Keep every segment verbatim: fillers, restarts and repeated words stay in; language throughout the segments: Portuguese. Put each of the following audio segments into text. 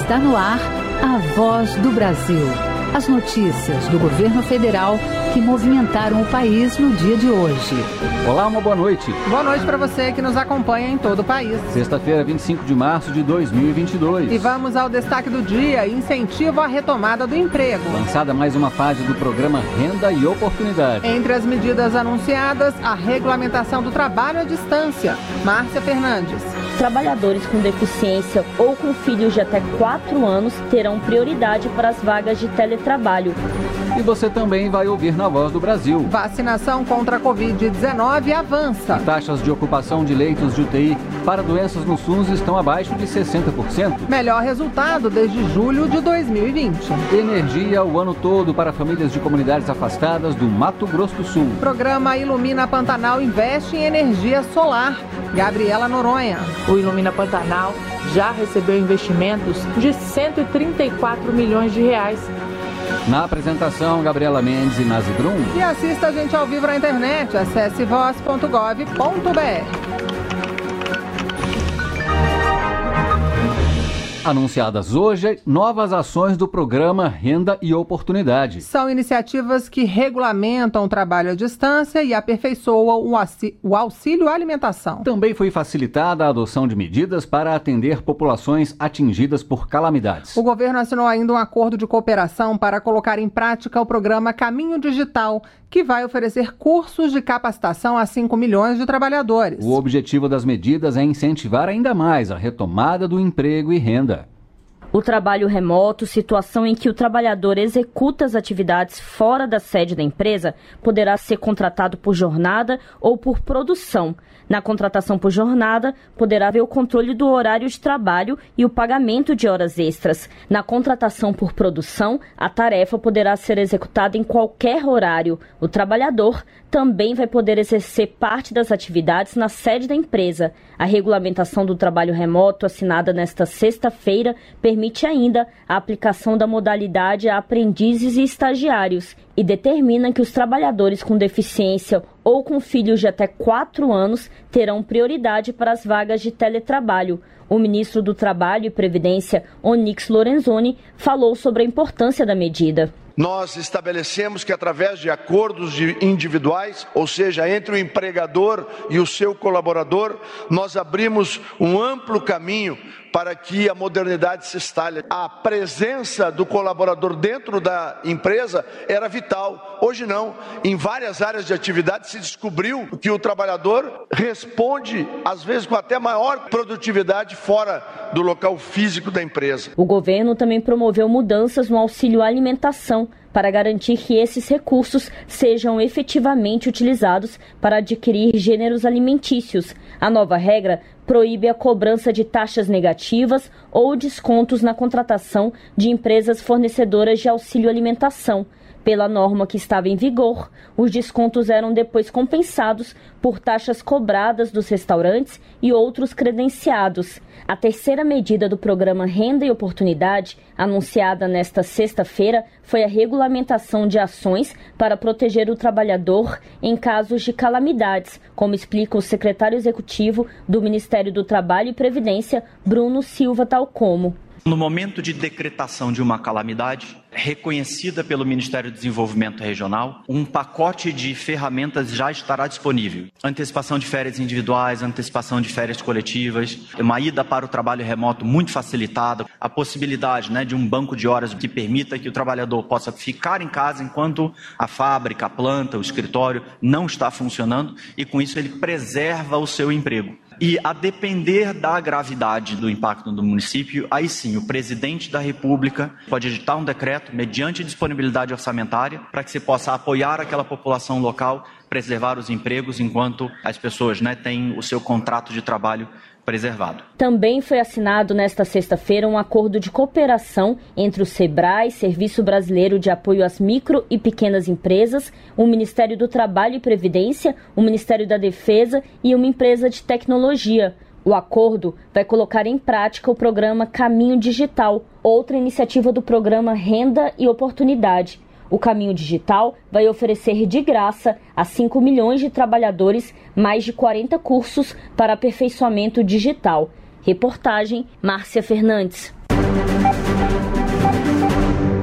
Está no ar a Voz do Brasil. As notícias do governo federal que movimentaram o país no dia de hoje. Olá, uma boa noite. Boa noite para você que nos acompanha em todo o país. Sexta-feira, vinte e cinco de março de dois mil e vinte e dois. E vamos ao destaque do dia: incentivo à retomada do emprego. Lançada mais uma fase do programa Renda e Oportunidade. Entre as medidas anunciadas, a regulamentação do trabalho à distância. Márcia Fernandes. Trabalhadores com deficiência ou com filhos de até quatro anos terão prioridade para as vagas de teletrabalho. E você também vai ouvir na Voz do Brasil. Vacinação contra a covid dezenove avança. E taxas de ocupação de leitos de U T I para doenças no SUS estão abaixo de sessenta por cento. Melhor resultado desde julho de dois mil e vinte. Energia o ano todo para famílias de comunidades afastadas do Mato Grosso do Sul. Programa Ilumina Pantanal investe em energia solar. Gabriela Noronha. O Ilumina Pantanal já recebeu investimentos de cento e trinta e quatro milhões de reais. Na apresentação, Gabriela Mendes e Nazi Brum. E assista a gente ao vivo na internet. Acesse voz ponto gov ponto br. Anunciadas hoje, novas ações do programa Renda e Oportunidade. São iniciativas que regulamentam o trabalho à distância e aperfeiçoam o auxílio à alimentação. Também foi facilitada a adoção de medidas para atender populações atingidas por calamidades. O governo assinou ainda um acordo de cooperação para colocar em prática o programa Caminho Digital, que vai oferecer cursos de capacitação a cinco milhões de trabalhadores. O objetivo das medidas é incentivar ainda mais a retomada do emprego e renda. O trabalho remoto, situação em que o trabalhador executa as atividades fora da sede da empresa, poderá ser contratado por jornada ou por produção. Na contratação por jornada, poderá haver o controle do horário de trabalho e o pagamento de horas extras. Na contratação por produção, a tarefa poderá ser executada em qualquer horário. O trabalhador também vai poder exercer parte das atividades na sede da empresa. A regulamentação do trabalho remoto, assinada nesta sexta-feira, permite ainda a aplicação da modalidade a aprendizes e estagiários e determina que os trabalhadores com deficiência ou com filhos de até quatro anos terão prioridade para as vagas de teletrabalho. O ministro do Trabalho e Previdência, Onyx Lorenzoni, falou sobre a importância da medida. Nós estabelecemos que através de acordos individuais, ou seja, entre o empregador e o seu colaborador, nós abrimos um amplo caminho para que a modernidade se instale. A presença do colaborador dentro da empresa era vital. Hoje não. Em várias áreas de atividade se descobriu que o trabalhador responde, às vezes, com até maior produtividade fora do local físico da empresa. O governo também promoveu mudanças no auxílio à alimentação para garantir que esses recursos sejam efetivamente utilizados para adquirir gêneros alimentícios. A nova regra proíbe a cobrança de taxas negativas ou descontos na contratação de empresas fornecedoras de auxílio alimentação. Pela norma que estava em vigor, os descontos eram depois compensados por taxas cobradas dos restaurantes e outros credenciados. A terceira medida do programa Renda e Oportunidade, anunciada nesta sexta-feira, foi a regulamentação de ações para proteger o trabalhador em casos de calamidades, como explica o secretário executivo do Ministério do Trabalho e Previdência, Bruno Silva Talcomo. No momento de decretação de uma calamidade, reconhecida pelo Ministério do Desenvolvimento Regional, um pacote de ferramentas já estará disponível. Antecipação de férias individuais, antecipação de férias coletivas, uma ida para o trabalho remoto muito facilitada, a possibilidade né, de um banco de horas que permita que o trabalhador possa ficar em casa enquanto a fábrica, a planta, o escritório não está funcionando e com isso ele preserva o seu emprego. E a depender da gravidade do impacto do município, aí sim, o presidente da República pode editar um decreto mediante disponibilidade orçamentária para que se possa apoiar aquela população local, preservar os empregos enquanto as pessoas né, têm o seu contrato de trabalho preservado. Também foi assinado nesta sexta-feira um acordo de cooperação entre o SEBRAE, Serviço Brasileiro de Apoio às Micro e Pequenas Empresas, o Ministério do Trabalho e Previdência, o Ministério da Defesa e uma empresa de tecnologia. O acordo vai colocar em prática o programa Caminho Digital, outra iniciativa do programa Renda e Oportunidade. O Caminho Digital vai oferecer de graça a cinco milhões de trabalhadores mais de quarenta cursos para aperfeiçoamento digital. Reportagem Márcia Fernandes.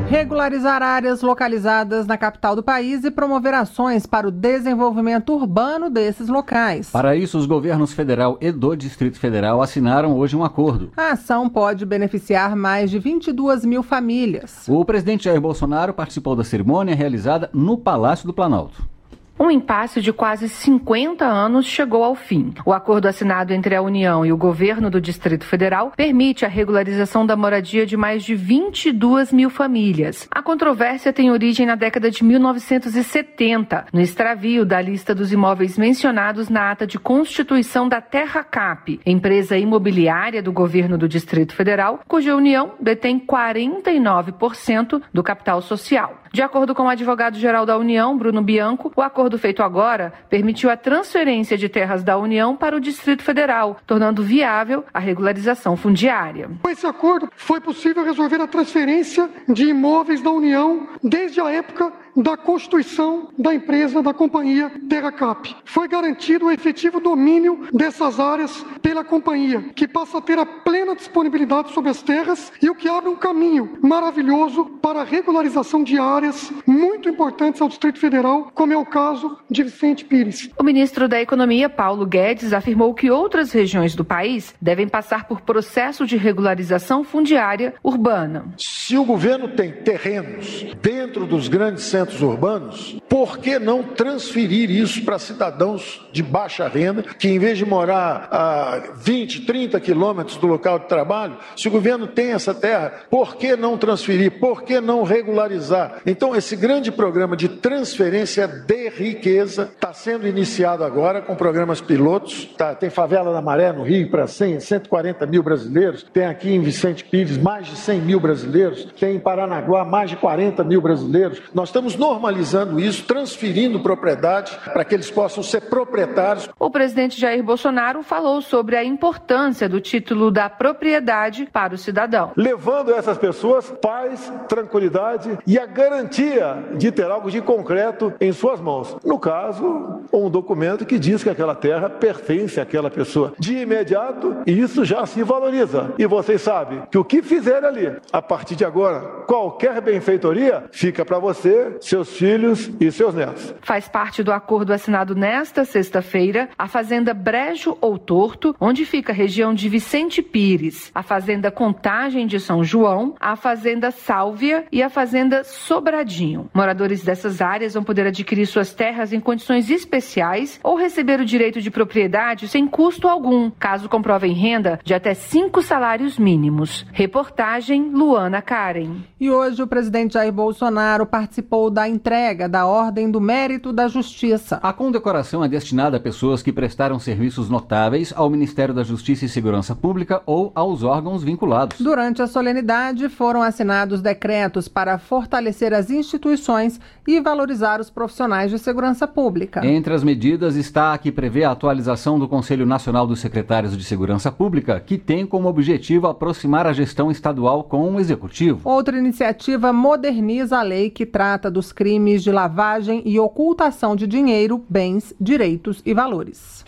Regularizar áreas localizadas na capital do país e promover ações para o desenvolvimento urbano desses locais. Para isso, os governos federal e do Distrito Federal assinaram hoje um acordo. A ação pode beneficiar mais de vinte e duas mil famílias. O presidente Jair Bolsonaro participou da cerimônia realizada no Palácio do Planalto. Um impasse de quase cinquenta anos chegou ao fim. O acordo assinado entre a União e o governo do Distrito Federal permite a regularização da moradia de mais de vinte e duas mil famílias. A controvérsia tem origem na década de mil novecentos e setenta, no extravio da lista dos imóveis mencionados na ata de constituição da TerraCap, empresa imobiliária do governo do Distrito Federal, cuja União detém quarenta e nove por cento do capital social. De acordo com o advogado-geral da União, Bruno Bianco, o acordo feito agora permitiu a transferência de terras da União para o Distrito Federal, tornando viável a regularização fundiária. Com esse acordo, foi possível resolver a transferência de imóveis da União desde a época da constituição da empresa, da companhia TerraCap. Foi garantido o efetivo domínio dessas áreas pela companhia, que passa a ter a plena disponibilidade sobre as terras e o que abre um caminho maravilhoso para a regularização de áreas muito importantes ao Distrito Federal, como é o caso de Vicente Pires. O ministro da Economia, Paulo Guedes, afirmou que outras regiões do país devem passar por processo de regularização fundiária urbana. Se o governo tem terrenos dentro dos grandes centros urbanos, por que não transferir isso para cidadãos de baixa renda, que em vez de morar a vinte, trinta quilômetros do local de trabalho, se o governo tem essa terra, por que não transferir? Por que não regularizar? Então, esse grande programa de transferência de riqueza está sendo iniciado agora com programas pilotos. Tá, tem Favela da Maré, no Rio, para cem, cento e quarenta mil brasileiros. Tem aqui em Vicente Pires mais de cem mil brasileiros. Tem em Paranaguá mais de quarenta mil brasileiros. Nós estamos normalizando isso, transferindo propriedade para que eles possam ser proprietários. O presidente Jair Bolsonaro falou sobre a importância do título da propriedade para o cidadão. Levando a essas pessoas paz, tranquilidade e a garantia de ter algo de concreto em suas mãos. No caso, um documento que diz que aquela terra pertence àquela pessoa. De imediato, isso já se valoriza. E vocês sabem que o que fizer ali, a partir de agora, qualquer benfeitoria, fica para você, seus filhos e seus netos. Faz parte do acordo assinado nesta sexta-feira a Fazenda Brejo ou Torto, onde fica a região de Vicente Pires, a Fazenda Contagem de São João, a Fazenda Sálvia e a Fazenda Sobradinho. Moradores dessas áreas vão poder adquirir suas terras em condições especiais ou receber o direito de propriedade sem custo algum, caso comprovem renda de até cinco salários mínimos. Reportagem Luana Karen. E hoje o presidente Jair Bolsonaro participou da entrega da Ordem do Mérito da Justiça. A condecoração é destinada a pessoas que prestaram serviços notáveis ao Ministério da Justiça e Segurança Pública ou aos órgãos vinculados. Durante a solenidade, foram assinados decretos para fortalecer as instituições e valorizar os profissionais de segurança pública. Entre as medidas está a que prevê a atualização do Conselho Nacional dos Secretários de Segurança Pública, que tem como objetivo aproximar a gestão estadual com o Executivo. Outra iniciativa moderniza a lei que trata dos crimes de lavagem e ocultação de dinheiro, bens, direitos e valores.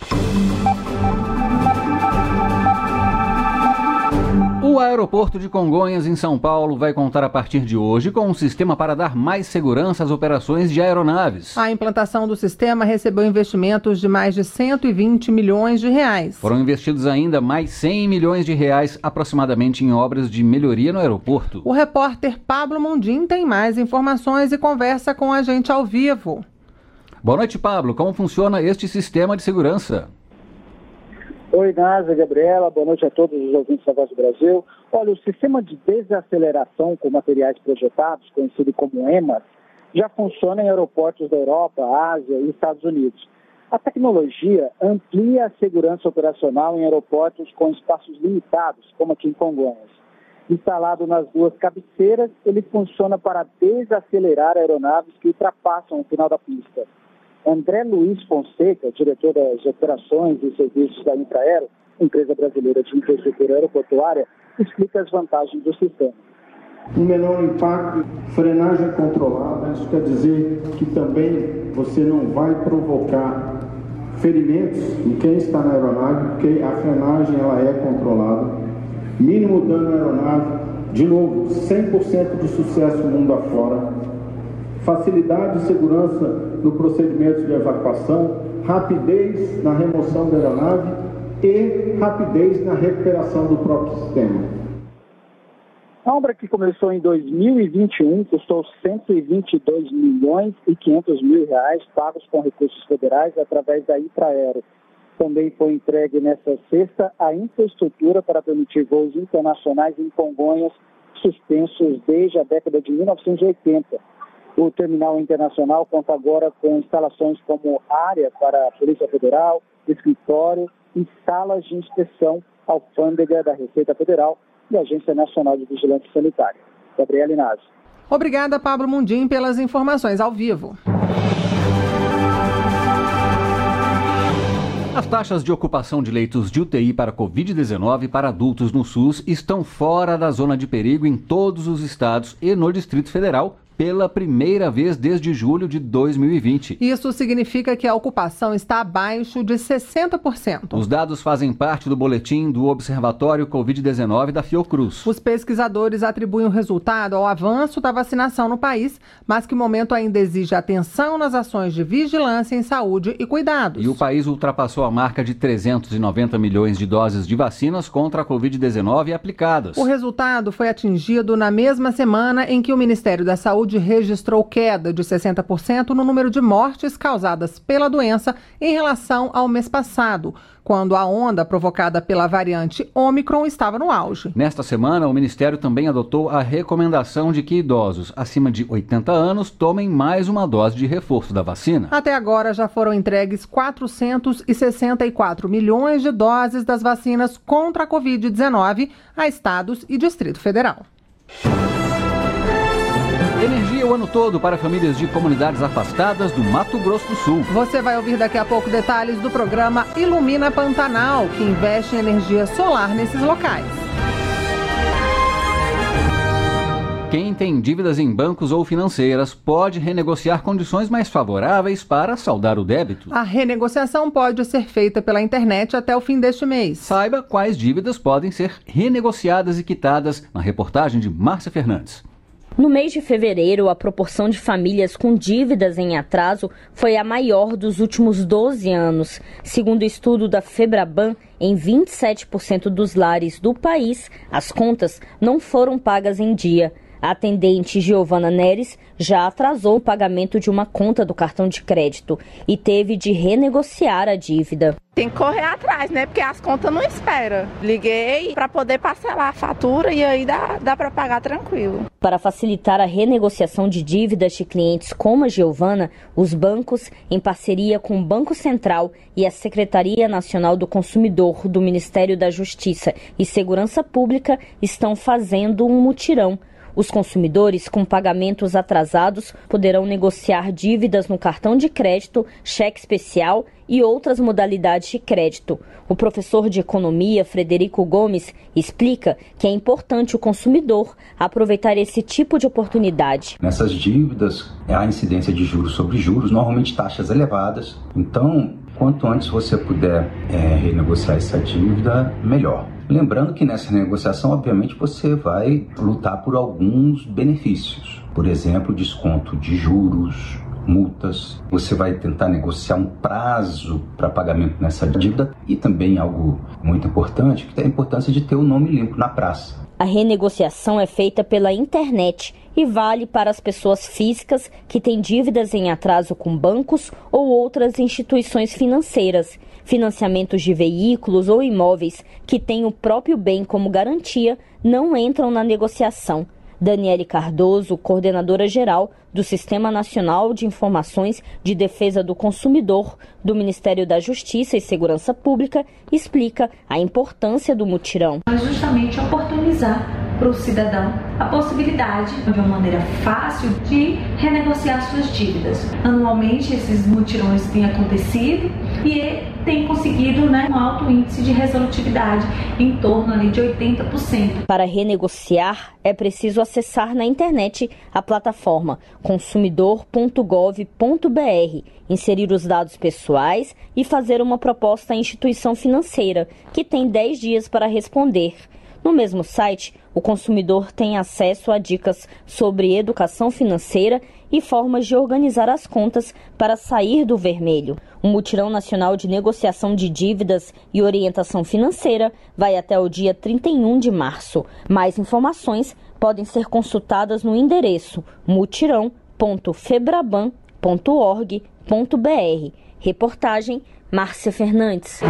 O aeroporto de Congonhas, em São Paulo, vai contar a partir de hoje com um sistema para dar mais segurança às operações de aeronaves. A implantação do sistema recebeu investimentos de mais de cento e vinte milhões de reais. Foram investidos ainda mais cem milhões de reais aproximadamente em obras de melhoria no aeroporto. O repórter Pablo Mundim tem mais informações e conversa com a gente ao vivo. Boa noite, Pablo. Como funciona este sistema de segurança? Oi, Násia, Gabriela, boa noite a todos os ouvintes da Voz do Brasil. Olha, o sistema de desaceleração com materiais projetados, conhecido como EMAS, já funciona em aeroportos da Europa, Ásia e Estados Unidos. A tecnologia amplia a segurança operacional em aeroportos com espaços limitados, como aqui em Congonhas. Instalado nas duas cabeceiras, ele funciona para desacelerar aeronaves que ultrapassam o final da pista. André Luiz Fonseca, diretor das operações e serviços da Infraero, empresa brasileira de infraestrutura aeroportuária, explica as vantagens do sistema. Um menor impacto, frenagem controlada, isso quer dizer que também você não vai provocar ferimentos em quem está na aeronave, porque a frenagem ela é controlada. Mínimo dano à aeronave, De novo, cem por cento de sucesso mundo afora, facilidade e segurança no procedimento de evacuação, rapidez na remoção da aeronave e rapidez na recuperação do próprio sistema. A obra, que começou em dois mil e vinte e um, custou cento e vinte e dois milhões e quinhentos mil reais, pagos com recursos federais através da Infraero. Também foi entregue nesta sexta a infraestrutura para permitir voos internacionais em Congonhas, suspensos desde a década de mil novecentos e oitenta. O terminal internacional conta agora com instalações como área para a Polícia Federal, escritório e salas de inspeção, alfândega da Receita Federal e Agência Nacional de Vigilância Sanitária. Gabriela Inácio. Obrigada, Pablo Mundim, pelas informações ao vivo. As taxas de ocupação de leitos de U T I para covid dezenove para adultos no SUS estão fora da zona de perigo em todos os estados e no Distrito Federal pela primeira vez desde julho de dois mil e vinte. Isso significa que a ocupação está abaixo de sessenta por cento. Os dados fazem parte do boletim do Observatório covid dezenove da Fiocruz. Os pesquisadores atribuem o resultado ao avanço da vacinação no país, mas que o momento ainda exige atenção nas ações de vigilância em saúde e cuidados. E o país ultrapassou a marca de trezentos e noventa milhões de doses de vacinas contra a covid dezenove aplicadas. O resultado foi atingido na mesma semana em que o Ministério da Saúde registrou queda de sessenta por cento no número de mortes causadas pela doença em relação ao mês passado, quando a onda provocada pela variante Ômicron estava no auge. Nesta semana, o Ministério também adotou a recomendação de que idosos acima de oitenta anos tomem mais uma dose de reforço da vacina. Até agora já foram entregues quatrocentos e sessenta e quatro milhões de doses das vacinas contra a covid dezenove a estados e Distrito Federal. Energia o ano todo para famílias de comunidades afastadas do Mato Grosso do Sul. Você vai ouvir daqui a pouco detalhes do programa Ilumina Pantanal, que investe em energia solar nesses locais. Quem tem dívidas em bancos ou financeiras pode renegociar condições mais favoráveis para saldar o débito. A renegociação pode ser feita pela internet até o fim deste mês. Saiba quais dívidas podem ser renegociadas e quitadas na reportagem de Márcia Fernandes. No mês de fevereiro, a proporção de famílias com dívidas em atraso foi a maior dos últimos doze anos. Segundo o estudo da Febraban, em vinte e sete por cento dos lares do país, as contas não foram pagas em dia. A atendente Giovana Neres já atrasou o pagamento de uma conta do cartão de crédito e teve de renegociar a dívida. Tem que correr atrás, né? Porque as contas não esperam. Liguei para poder parcelar a fatura e aí dá, dá para pagar tranquilo. Para facilitar a renegociação de dívidas de clientes como a Giovana, os bancos, em parceria com o Banco Central e a Secretaria Nacional do Consumidor do Ministério da Justiça e Segurança Pública, estão fazendo um mutirão. Os consumidores com pagamentos atrasados poderão negociar dívidas no cartão de crédito, cheque especial e outras modalidades de crédito. O professor de economia, Frederico Gomes, explica que é importante o consumidor aproveitar esse tipo de oportunidade. Nessas dívidas, há incidência de juros sobre juros, normalmente taxas elevadas. Então, quanto antes você puder é, renegociar essa dívida, melhor. Lembrando que nessa negociação, obviamente, você vai lutar por alguns benefícios. Por exemplo, desconto de juros, multas. Você vai tentar negociar um prazo para pagamento nessa dívida e também algo muito importante, que é a importância de ter o nome limpo na praça. A renegociação é feita pela internet e vale para as pessoas físicas que têm dívidas em atraso com bancos ou outras instituições financeiras. Financiamentos de veículos ou imóveis que têm o próprio bem como garantia não entram na negociação. Daniele Cardoso, coordenadora geral do Sistema Nacional de Informações de Defesa do Consumidor do Ministério da Justiça e Segurança Pública, explica a importância do mutirão. É justamente oportunizar para o cidadão a possibilidade, de uma maneira fácil, de renegociar suas dívidas. Anualmente, esses mutirões têm acontecido e tem conseguido, né, um alto índice de resolutividade, em torno ali, de oitenta por cento. Para renegociar, é preciso acessar na internet a plataforma consumidor ponto gov ponto br, inserir os dados pessoais e fazer uma proposta à instituição financeira, que tem dez dias para responder. No mesmo site, o consumidor tem acesso a dicas sobre educação financeira e formas de organizar as contas para sair do vermelho. O Mutirão Nacional de Negociação de Dívidas e Orientação Financeira vai até o dia trinta e um de março. Mais informações podem ser consultadas no endereço mutirão ponto febraban ponto org ponto br. Reportagem Márcia Fernandes.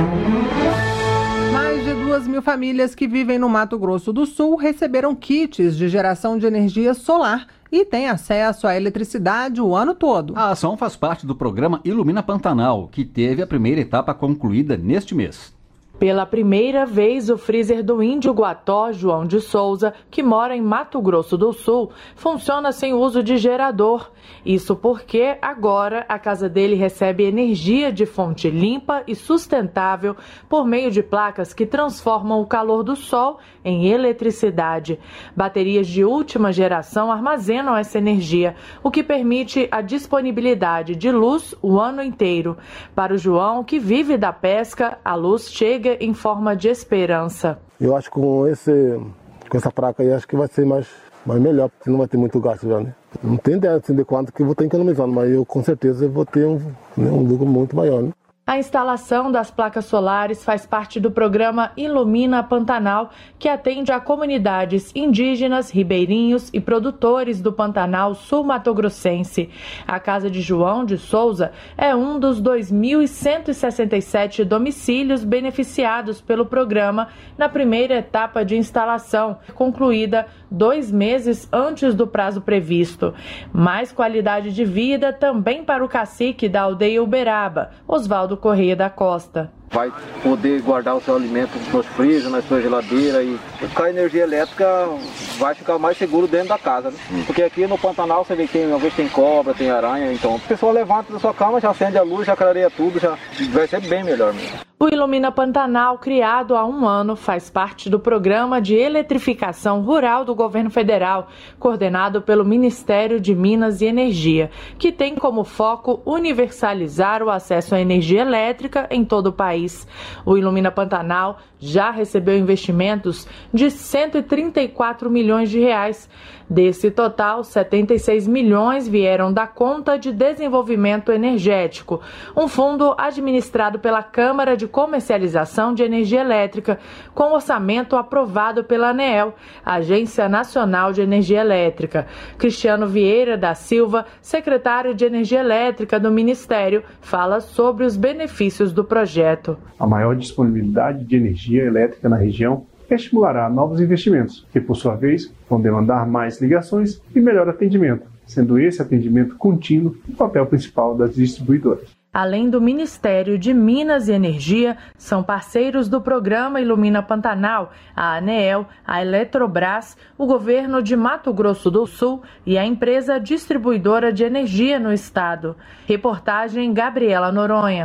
Mais de duas mil famílias que vivem no Mato Grosso do Sul receberam kits de geração de energia solar e têm acesso à eletricidade o ano todo. A ação faz parte do programa Ilumina Pantanal, que teve a primeira etapa concluída neste mês. Pela primeira vez, o freezer do Índio Guató, João de Souza, que mora em Mato Grosso do Sul, funciona sem uso de gerador. Isso porque agora a casa dele recebe energia de fonte limpa e sustentável por meio de placas que transformam o calor do sol em eletricidade. Baterias de última geração armazenam essa energia, o que permite a disponibilidade de luz o ano inteiro. Para o João, que vive da pesca, a luz chega em forma de esperança. Eu acho que com, esse, com essa placa aí, acho que vai ser mais, mais melhor, porque não vai ter muito gasto já, né? Não tem ideia assim, de quanto que eu vou ter economizando, mas eu com certeza vou ter um, né, um lucro muito maior, né? A instalação das placas solares faz parte do programa Ilumina Pantanal, que atende a comunidades indígenas, ribeirinhos e produtores do Pantanal sul-matogrossense. A casa de João de Souza é um dos dois mil cento e sessenta e sete domicílios beneficiados pelo programa na primeira etapa de instalação, concluída dois meses antes do prazo previsto. Mais qualidade de vida também para o cacique da aldeia Uberaba, Oswaldo Correia da Costa. Vai poder guardar o seu alimento nos freezer, na sua geladeira, e com a energia elétrica vai ficar mais seguro dentro da casa, né? Porque aqui no Pantanal você vê que tem, uma vez tem cobra, tem aranha, então a pessoa levanta da sua cama, já acende a luz, já clareia tudo, já vai ser bem melhor mesmo. O Ilumina Pantanal, criado há um ano, faz parte do Programa de Eletrificação Rural do Governo Federal, coordenado pelo Ministério de Minas e Energia, que tem como foco universalizar o acesso à energia elétrica em todo o país. O Ilumina Pantanal já recebeu investimentos de cento e trinta e quatro milhões de reais. Desse total, setenta e seis milhões vieram da Conta de Desenvolvimento Energético, um fundo administrado pela Câmara de Comercialização de Energia Elétrica, com orçamento aprovado pela ANEEL, Agência Nacional de Energia Elétrica. Cristiano Vieira da Silva, secretário de Energia Elétrica do Ministério, fala sobre os benefícios do projeto. A maior disponibilidade de energia elétrica na região estimulará novos investimentos, que, por sua vez, vão demandar mais ligações e melhor atendimento, sendo esse atendimento contínuo o papel principal das distribuidoras. Além do Ministério de Minas e Energia, são parceiros do programa Ilumina Pantanal, a ANEEL, a Eletrobras, o governo de Mato Grosso do Sul e a empresa distribuidora de energia no estado. Reportagem Gabriela Noronha.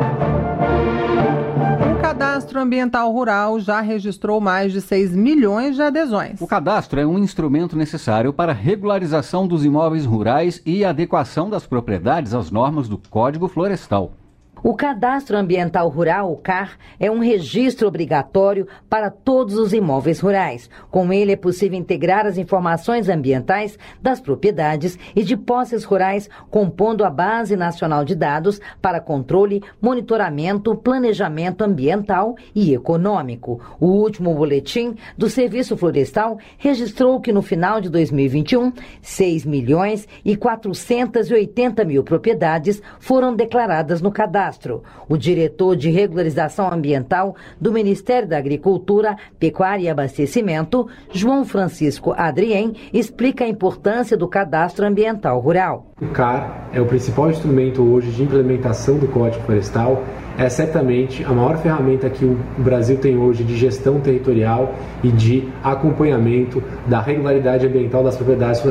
O Cadastro Ambiental Rural já registrou mais de seis milhões de adesões. O cadastro é um instrumento necessário para a regularização dos imóveis rurais e adequação das propriedades às normas do Código Florestal. O Cadastro Ambiental Rural, o C A R, é um registro obrigatório para todos os imóveis rurais. Com ele é possível integrar as informações ambientais das propriedades e de posses rurais, compondo a Base Nacional de Dados para controle, monitoramento, planejamento ambiental e econômico. O último boletim do Serviço Florestal registrou que no final de dois mil e vinte e um, seis milhões e quatrocentas e oitenta mil propriedades foram declaradas no cadastro. O diretor de regularização ambiental do Ministério da Agricultura, Pecuária e Abastecimento, João Francisco Adrien, explica a importância do Cadastro Ambiental Rural. O C A R é o principal instrumento hoje de implementação do Código Florestal. É certamente a maior ferramenta que o Brasil tem hoje de gestão territorial e de acompanhamento da regularidade ambiental das propriedades rurais.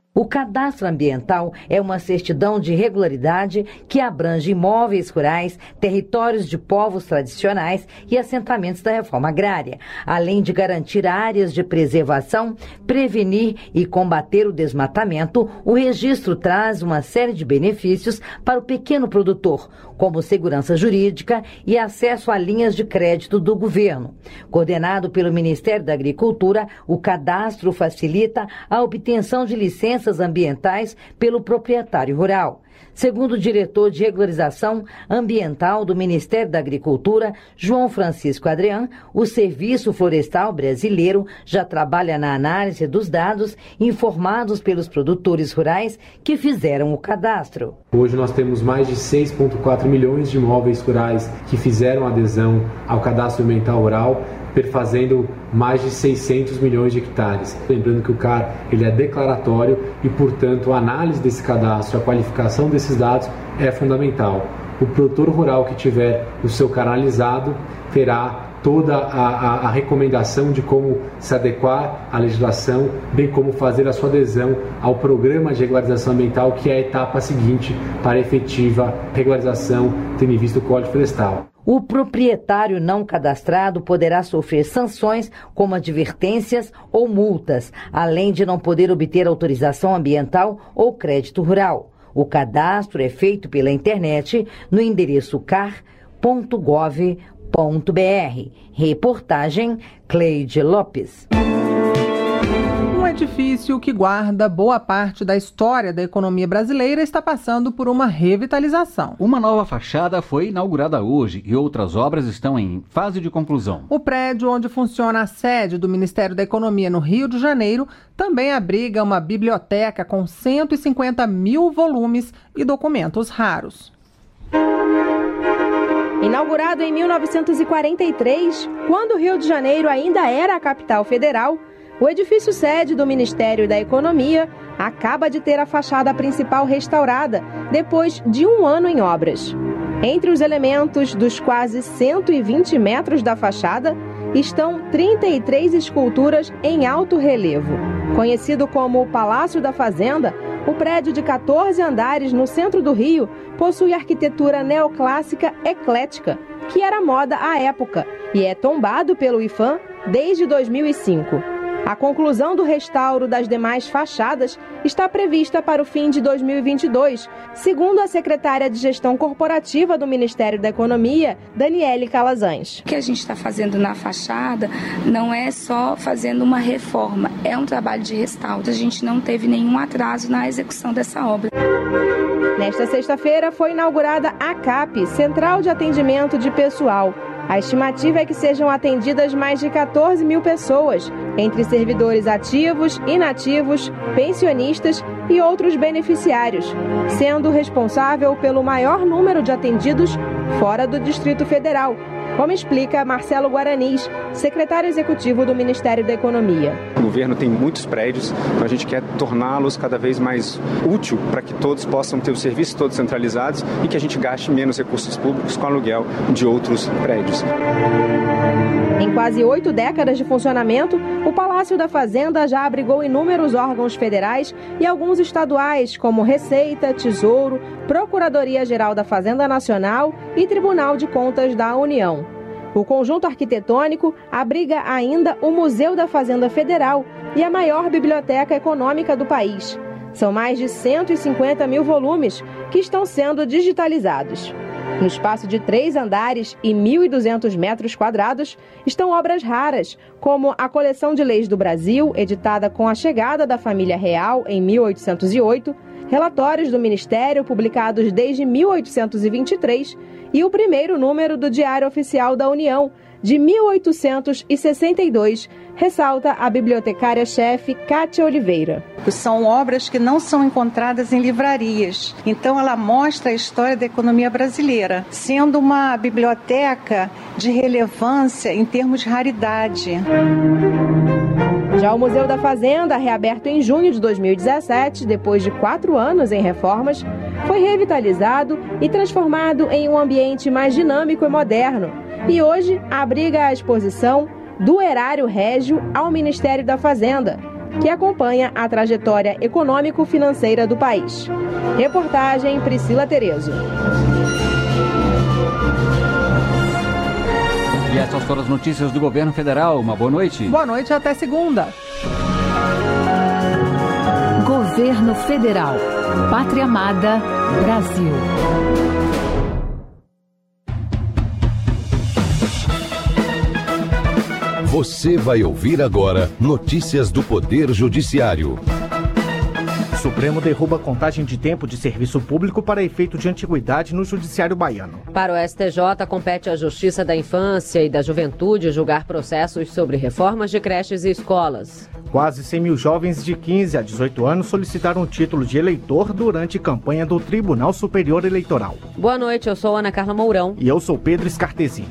O cadastro ambiental é uma certidão de regularidade que abrange imóveis rurais, territórios de povos tradicionais e assentamentos da reforma agrária, além de garantir áreas de preservação, prevenir e combater o desmatamento. O registro traz uma série de benefícios para o pequeno produtor, como segurança jurídica e acesso a linhas de crédito do governo. Coordenado pelo Ministério da Agricultura, o cadastro facilita a obtenção de licenças ambientais pelo proprietário rural. Segundo o diretor de regularização ambiental do Ministério da Agricultura, João Francisco Adrian, o Serviço Florestal Brasileiro já trabalha na análise dos dados informados pelos produtores rurais que fizeram o cadastro. Hoje nós temos mais de seis vírgula quatro milhões de imóveis rurais que fizeram adesão ao cadastro ambiental rural, perfazendo mais de seiscentos milhões de hectares. Lembrando que o C A R ele é declaratório e, portanto, a análise desse cadastro, a qualificação desses dados é fundamental. O produtor rural que tiver o seu C A R analisado terá toda a, a, a recomendação de como se adequar à legislação, bem como fazer a sua adesão ao programa de regularização ambiental, que é a etapa seguinte para a efetiva regularização, tendo em vista o Código Florestal. O proprietário não cadastrado poderá sofrer sanções como advertências ou multas, além de não poder obter autorização ambiental ou crédito rural. O cadastro é feito pela internet no endereço car ponto gov ponto br. Reportagem Cleide Lopes. Um edifício que guarda boa parte da história da economia brasileira está passando por uma revitalização. Uma nova fachada foi inaugurada hoje e outras obras estão em fase de conclusão. O prédio onde funciona a sede do Ministério da Economia no Rio de Janeiro também abriga uma biblioteca com cento e cinquenta mil volumes e documentos raros. Inaugurado em mil novecentos e quarenta e três, quando o Rio de Janeiro ainda era a capital federal, o edifício sede do Ministério da Economia acaba de ter a fachada principal restaurada depois de um ano em obras. Entre os elementos dos quase cento e vinte metros da fachada estão trinta e três esculturas em alto relevo. Conhecido como o Palácio da Fazenda, o prédio de quatorze andares no centro do Rio possui arquitetura neoclássica eclética, que era moda à época, e é tombado pelo IPHAN desde dois mil e cinco. A conclusão do restauro das demais fachadas está prevista para o fim de dois mil e vinte e dois, segundo a secretária de Gestão Corporativa do Ministério da Economia, Daniele Calazans. O que a gente está fazendo na fachada não é só fazendo uma reforma, é um trabalho de restauro. A gente não teve nenhum atraso na execução dessa obra. Nesta sexta-feira foi inaugurada a CAP, Central de Atendimento de Pessoal. A estimativa é que sejam atendidas mais de quatorze mil pessoas, entre servidores ativos, inativos, pensionistas e outros beneficiários, sendo responsável pelo maior número de atendidos fora do Distrito Federal, como explica Marcelo Guaranis, secretário executivo do Ministério da Economia. O governo tem muitos prédios, então a gente quer torná-los cada vez mais útil para que todos possam ter os serviços todos centralizados e que a gente gaste menos recursos públicos com aluguel de outros prédios. Em quase oito décadas de funcionamento, o Palácio da Fazenda já abrigou inúmeros órgãos federais e alguns estaduais, como Receita, Tesouro, Procuradoria-Geral da Fazenda Nacional e Tribunal de Contas da União. O conjunto arquitetônico abriga ainda o Museu da Fazenda Federal e a maior biblioteca econômica do país. São mais de cento e cinquenta mil volumes que estão sendo digitalizados. No espaço de três andares e mil e duzentos metros quadrados estão obras raras, como a Coleção de Leis do Brasil, editada com a chegada da família real em mil oitocentos e oito, relatórios do Ministério publicados desde mil oitocentos e vinte e três e o primeiro número do Diário Oficial da União, de mil oitocentos e sessenta e dois, ressalta a bibliotecária-chefe Cátia Oliveira. São obras que não são encontradas em livrarias, então ela mostra a história da economia brasileira, sendo uma biblioteca de relevância em termos de raridade. Já o Museu da Fazenda, reaberto em junho de dois mil e dezessete, depois de quatro anos em reformas, foi revitalizado e transformado em um ambiente mais dinâmico e moderno. E hoje abriga a exposição Do Erário Régio ao Ministério da Fazenda, que acompanha a trajetória econômico-financeira do país. Reportagem Priscila Terezo. E essas foram as notícias do governo federal. Uma boa noite. Boa noite, até segunda. Governo Federal. Pátria Amada, Brasil. Você vai ouvir agora notícias do Poder Judiciário. Supremo derruba contagem de tempo de serviço público para efeito de antiguidade no Judiciário baiano. Para o S T J, compete à Justiça da Infância e da Juventude julgar processos sobre reformas de creches e escolas. Quase cem mil jovens de quinze a dezoito anos solicitaram o título de eleitor durante campanha do Tribunal Superior Eleitoral. Boa noite, eu sou Ana Carla Mourão. E eu sou Pedro Scartesini.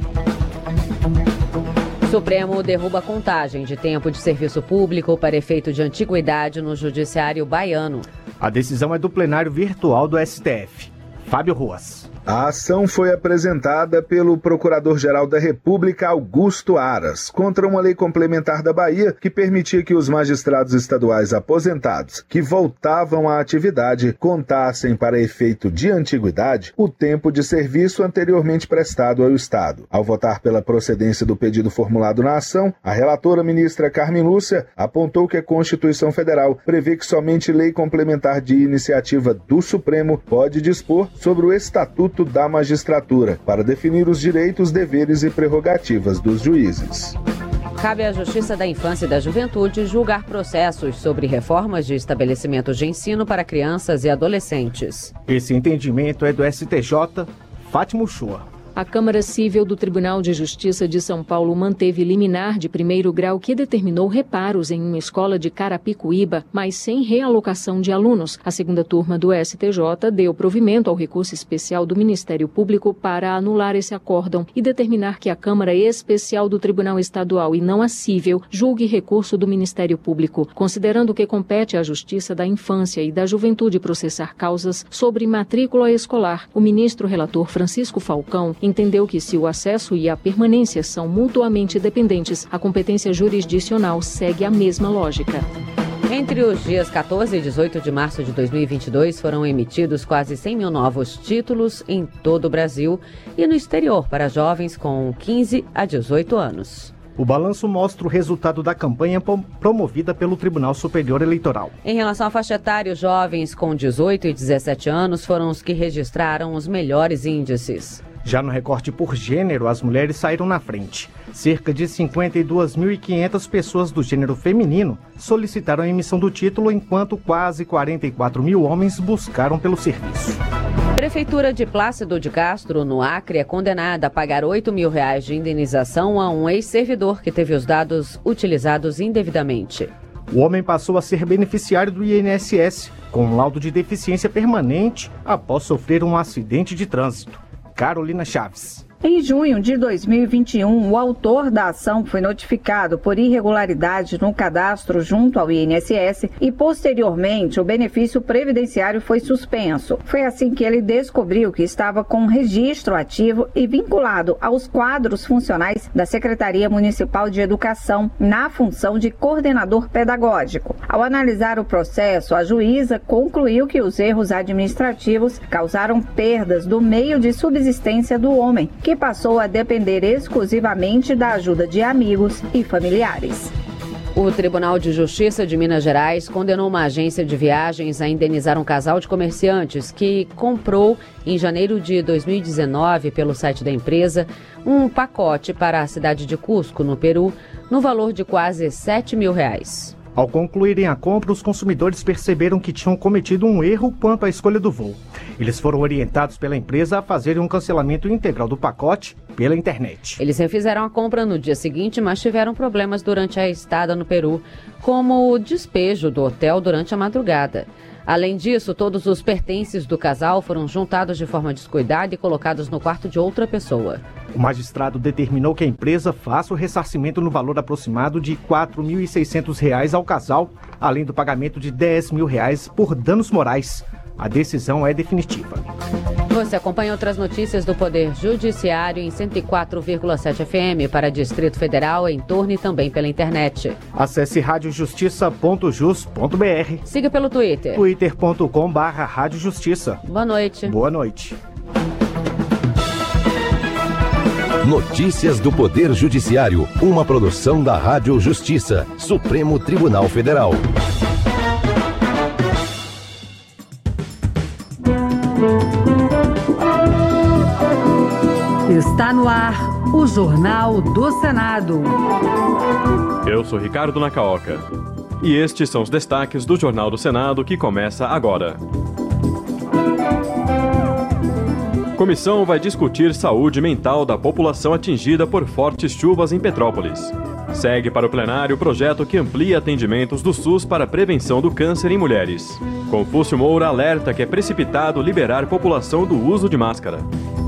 Supremo derruba a contagem de tempo de serviço público para efeito de antiguidade no Judiciário baiano. A decisão é do plenário virtual do S T F. Fábio Ruas. A ação foi apresentada pelo Procurador-Geral da República, Augusto Aras, contra uma lei complementar da Bahia que permitia que os magistrados estaduais aposentados que voltavam à atividade contassem para efeito de antiguidade o tempo de serviço anteriormente prestado ao Estado. Ao votar pela procedência do pedido formulado na ação, a relatora ministra Carmen Lúcia apontou que a Constituição Federal prevê que somente lei complementar de iniciativa do Supremo pode dispor sobre o Estatuto da Magistratura, para definir os direitos, deveres e prerrogativas dos juízes. Cabe à Justiça da Infância e da Juventude julgar processos sobre reformas de estabelecimentos de ensino para crianças e adolescentes. Esse entendimento é do S T J, Fátima Uchoa. A Câmara Cível do Tribunal de Justiça de São Paulo manteve liminar de primeiro grau que determinou reparos em uma escola de Carapicuíba, mas sem realocação de alunos. A segunda turma do S T J deu provimento ao recurso especial do Ministério Público para anular esse acórdão e determinar que a Câmara Especial do Tribunal Estadual e não a Cível julgue recurso do Ministério Público, considerando que compete à Justiça da Infância e da Juventude processar causas sobre matrícula escolar. O ministro relator Francisco Falcão entendeu que se o acesso e a permanência são mutuamente dependentes, a competência jurisdicional segue a mesma lógica. Entre os dias quatorze e dezoito de março de dois mil e vinte e dois, foram emitidos quase cem mil novos títulos em todo o Brasil e no exterior para jovens com quinze a dezoito anos. O balanço mostra o resultado da campanha promovida pelo Tribunal Superior Eleitoral. Em relação à faixa etária, os jovens com dezoito e dezessete anos foram os que registraram os melhores índices. Já no recorte por gênero, as mulheres saíram na frente. Cerca de cinquenta e duas mil e quinhentas pessoas do gênero feminino solicitaram a emissão do título, enquanto quase quarenta e quatro mil homens buscaram pelo serviço. Prefeitura de Plácido de Castro, no Acre, é condenada a pagar oito mil reais de indenização a um ex-servidor que teve os dados utilizados indevidamente. O homem passou a ser beneficiário do I N S S, com um laudo de deficiência permanente após sofrer um acidente de trânsito. Carolina Chaves. Em junho de dois mil e vinte e um, o autor da ação foi notificado por irregularidade no cadastro junto ao I N S S e, posteriormente, o benefício previdenciário foi suspenso. Foi assim que ele descobriu que estava com registro ativo e vinculado aos quadros funcionais da Secretaria Municipal de Educação na função de coordenador pedagógico. Ao analisar o processo, a juíza concluiu que os erros administrativos causaram perdas do meio de subsistência do homem, que passou a depender exclusivamente da ajuda de amigos e familiares. O Tribunal de Justiça de Minas Gerais condenou uma agência de viagens a indenizar um casal de comerciantes que comprou, em janeiro de dois mil e dezenove, pelo site da empresa, um pacote para a cidade de Cusco, no Peru, no valor de quase sete mil reais. Ao concluírem a compra, os consumidores perceberam que tinham cometido um erro quanto à escolha do voo. Eles foram orientados pela empresa a fazerem um cancelamento integral do pacote pela internet. Eles refizeram a compra no dia seguinte, mas tiveram problemas durante a estada no Peru, como o despejo do hotel durante a madrugada. Além disso, todos os pertences do casal foram juntados de forma descuidada e colocados no quarto de outra pessoa. O magistrado determinou que a empresa faça o ressarcimento no valor aproximado de quatro mil e seiscentos reais ao casal, além do pagamento de dez mil reais por danos morais. A decisão é definitiva. Você acompanha outras notícias do Poder Judiciário em cento e quatro vírgula sete F M para Distrito Federal, em torno e também pela internet. Acesse rádio justiça ponto jus ponto b r. Siga pelo Twitter. twitter ponto com barra rádio justiça. Boa noite. Boa noite. Notícias do Poder Judiciário, uma produção da Rádio Justiça, Supremo Tribunal Federal. Está no ar o Jornal do Senado. Eu sou Ricardo Nacaoca. E estes são os destaques do Jornal do Senado que começa agora. Comissão vai discutir saúde mental da população atingida por fortes chuvas em Petrópolis. Segue para o plenário o projeto que amplia atendimentos do SUS para a prevenção do câncer em mulheres. Confúcio Moura alerta que é precipitado liberar população do uso de máscara.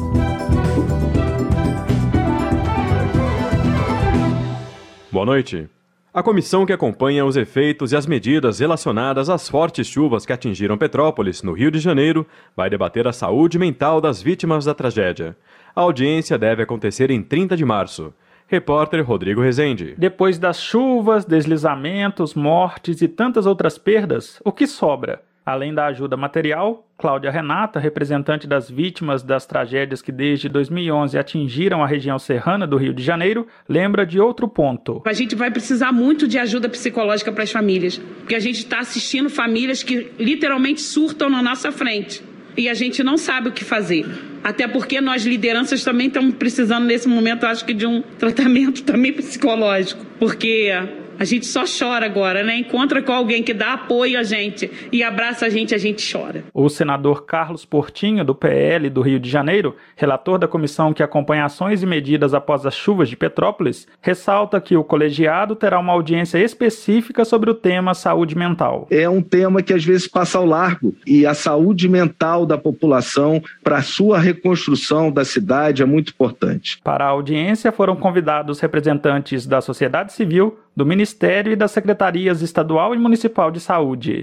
Boa noite. A comissão que acompanha os efeitos e as medidas relacionadas às fortes chuvas que atingiram Petrópolis, no Rio de Janeiro, vai debater a saúde mental das vítimas da tragédia. A audiência deve acontecer em trinta de março. Repórter Rodrigo Rezende. Depois das chuvas, deslizamentos, mortes e tantas outras perdas, o que sobra? Além da ajuda material, Cláudia Renata, representante das vítimas das tragédias que desde dois mil e onze atingiram a região serrana do Rio de Janeiro, lembra de outro ponto. A gente vai precisar muito de ajuda psicológica para as famílias, porque a gente está assistindo famílias que literalmente surtam na nossa frente e a gente não sabe o que fazer. Até porque nós, lideranças, também estamos precisando nesse momento, acho que de um tratamento também psicológico, porque a gente só chora agora, né? Encontra com alguém que dá apoio a gente e abraça a gente, a gente chora. O senador Carlos Portinho, do P L do Rio de Janeiro, relator da comissão que acompanha ações e medidas após as chuvas de Petrópolis, ressalta que o colegiado terá uma audiência específica sobre o tema saúde mental. É um tema que às vezes passa ao largo e a saúde mental da população para a sua reconstrução da cidade é muito importante. Para a audiência foram convidados representantes da sociedade civil, do Ministério e das Secretarias Estadual e Municipal de Saúde.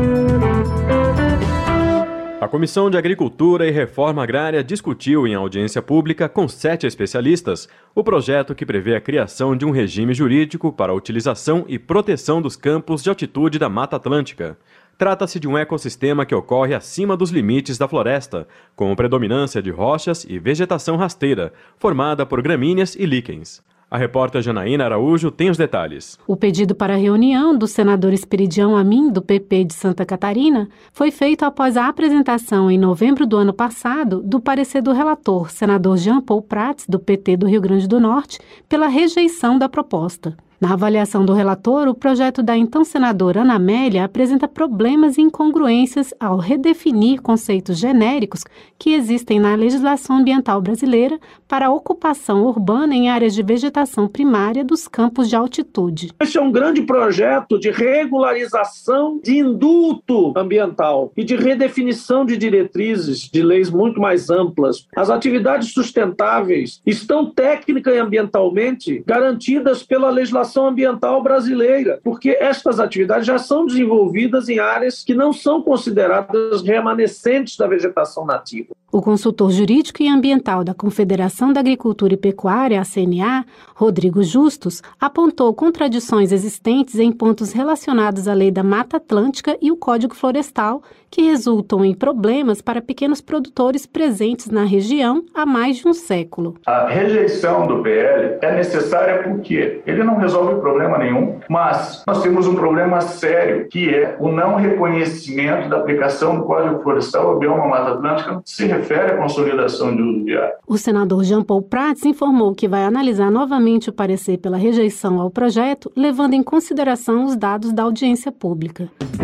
A Comissão de Agricultura e Reforma Agrária discutiu em audiência pública com sete especialistas o projeto que prevê a criação de um regime jurídico para a utilização e proteção dos campos de altitude da Mata Atlântica. Trata-se de um ecossistema que ocorre acima dos limites da floresta, com predominância de rochas e vegetação rasteira, formada por gramíneas e líquens. A repórter Janaína Araújo tem os detalhes. O pedido para a reunião do senador Esperidião Amin, do P P de Santa Catarina, foi feito após a apresentação, em novembro do ano passado, do parecer do relator, senador Jean Paul Prats, do P T do Rio Grande do Norte, pela rejeição da proposta. Na avaliação do relator, o projeto da então senadora Ana Amélia apresenta problemas e incongruências ao redefinir conceitos genéricos que existem na legislação ambiental brasileira para a ocupação urbana em áreas de vegetação primária dos campos de altitude. Esse é um grande projeto de regularização de indulto ambiental e de redefinição de diretrizes de leis muito mais amplas. As atividades sustentáveis estão técnica e ambientalmente garantidas pela legislação ambiental brasileira, porque estas atividades já são desenvolvidas em áreas que não são consideradas remanescentes da vegetação nativa. O consultor jurídico e ambiental da Confederação da Agricultura e Pecuária, a C N A, Rodrigo Justus, apontou contradições existentes em pontos relacionados à Lei da Mata Atlântica e o Código Florestal, que resultam em problemas para pequenos produtores presentes na região há mais de um século. A rejeição do P L é necessária porque ele não resolve problema nenhum, mas nós temos um problema sério, que é o não reconhecimento da aplicação do Código Florestal ao bioma Mata Atlântica, no que se refere à consolidação de uso viário. O senador Jean Paul Prats informou que vai analisar novamente o parecer pela rejeição ao projeto, levando em consideração os dados da audiência pública.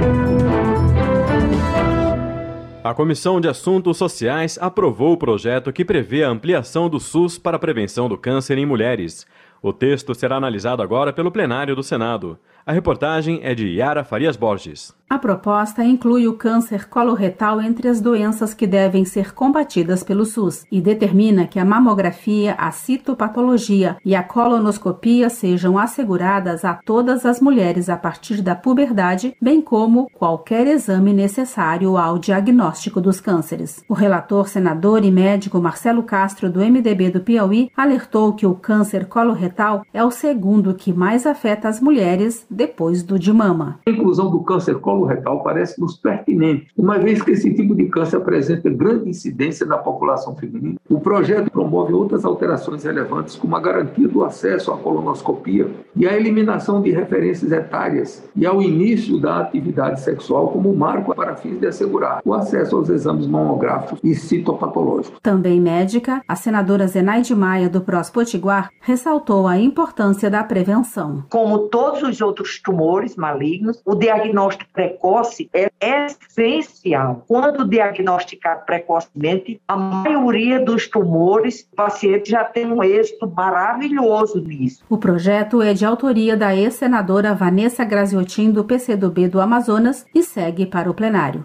A Comissão de Assuntos Sociais aprovou o projeto que prevê a ampliação do SUS para a prevenção do câncer em mulheres. O texto será analisado agora pelo plenário do Senado. A reportagem é de Yara Farias Borges. A proposta inclui o câncer coloretal entre as doenças que devem ser combatidas pelo SUS e determina que a mamografia, a citopatologia e a colonoscopia sejam asseguradas a todas as mulheres a partir da puberdade, bem como qualquer exame necessário ao diagnóstico dos cânceres. O relator, senador e médico Marcelo Castro, do M D B do Piauí, alertou que o câncer coloretal é o segundo que mais afeta as mulheres depois do de mama. A inclusão do câncer coloretal parece-nos pertinente, uma vez que esse tipo de câncer apresenta grande incidência na população feminina. O projeto promove outras alterações relevantes, como a garantia do acesso à colonoscopia e a eliminação de referências etárias e ao início da atividade sexual como marco para fins de assegurar o acesso aos exames mamográficos e citopatológicos. Também médica, a senadora Zenaide Maia, do P R O S Potiguar, ressaltou a importância da prevenção. Como todos os outros tumores malignos, o diagnóstico precoce é essencial. Quando diagnosticado precocemente, a maioria dos tumores, o paciente já tem um êxito maravilhoso nisso. O projeto é de autoria da ex-senadora Vanessa Graziotin, do P C do B do Amazonas, e segue para o plenário.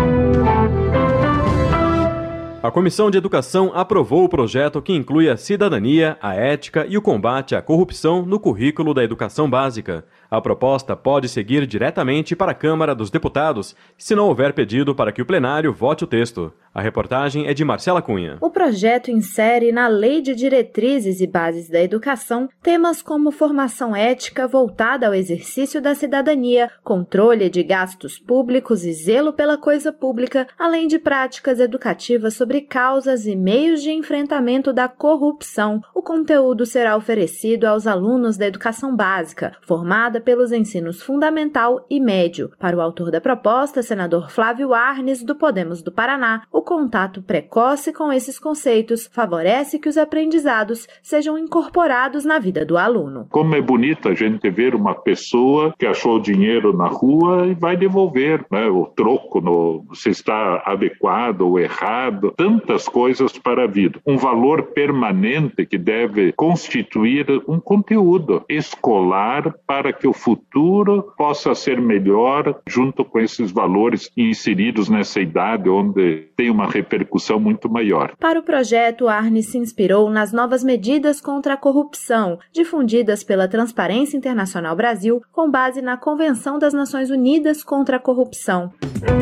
A Comissão de Educação aprovou o projeto que inclui a cidadania, a ética e o combate à corrupção no currículo da educação básica. A proposta pode seguir diretamente para a Câmara dos Deputados, se não houver pedido para que o plenário vote o texto. A reportagem é de Marcela Cunha. O projeto insere na Lei de Diretrizes e Bases da Educação temas como formação ética voltada ao exercício da cidadania, controle de gastos públicos e zelo pela coisa pública, além de práticas educativas sobre causas e meios de enfrentamento da corrupção. O conteúdo será oferecido aos alunos da educação básica, formada pelos ensinos fundamental e médio. Para o autor da proposta, senador Flávio Arnes, do Podemos do Paraná, o contato precoce com esses conceitos favorece que os aprendizados sejam incorporados na vida do aluno. Como é bonito a gente ver uma pessoa que achou dinheiro na rua e vai devolver, né, o troco, no, se está adequado ou errado, tantas coisas para a vida. Um valor permanente que deve constituir um conteúdo escolar para que o futuro possa ser melhor junto com esses valores inseridos nessa idade onde tem uma repercussão muito maior. Para o projeto, Arnes se inspirou nas novas medidas contra a corrupção, difundidas pela Transparência Internacional Brasil, com base na Convenção das Nações Unidas contra a Corrupção.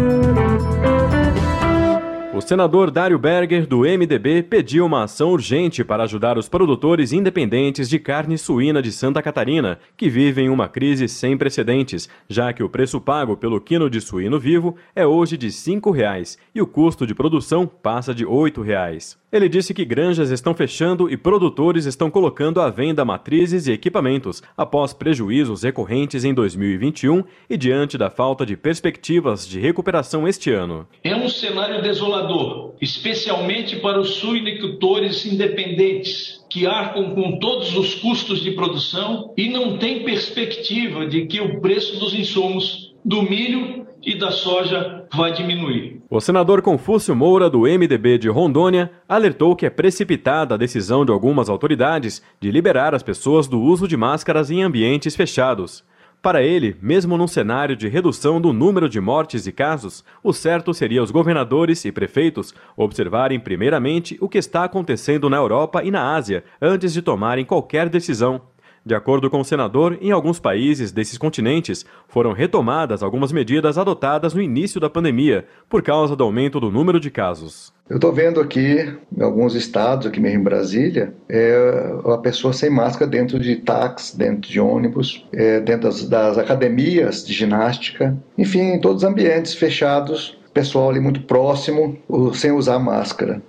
O senador Dário Berger, do M D B, pediu uma ação urgente para ajudar os produtores independentes de carne suína de Santa Catarina, que vivem uma crise sem precedentes, já que o preço pago pelo quilo de suíno vivo é hoje de cinco reais e o custo de produção passa de oito reais. Ele disse que granjas estão fechando e produtores estão colocando à venda matrizes e equipamentos após prejuízos recorrentes em dois mil e vinte e um e diante da falta de perspectivas de recuperação este ano. É um cenário desolador, especialmente para os suinicultores independentes, que arcam com todos os custos de produção e não têm perspectiva de que o preço dos insumos do milho e da soja vai diminuir. O senador Confúcio Moura, do M D B de Rondônia, alertou que é precipitada a decisão de algumas autoridades de liberar as pessoas do uso de máscaras em ambientes fechados. Para ele, mesmo num cenário de redução do número de mortes e casos, o certo seria os governadores e prefeitos observarem primeiramente o que está acontecendo na Europa e na Ásia antes de tomarem qualquer decisão. De acordo com o senador, em alguns países desses continentes foram retomadas algumas medidas adotadas no início da pandemia, por causa do aumento do número de casos. Eu estou vendo aqui, em alguns estados, aqui mesmo em Brasília, é, a pessoa sem máscara dentro de táxi, dentro de ônibus, é, dentro das, das academias de ginástica, enfim, em todos os ambientes fechados, pessoal ali muito próximo, sem usar máscara.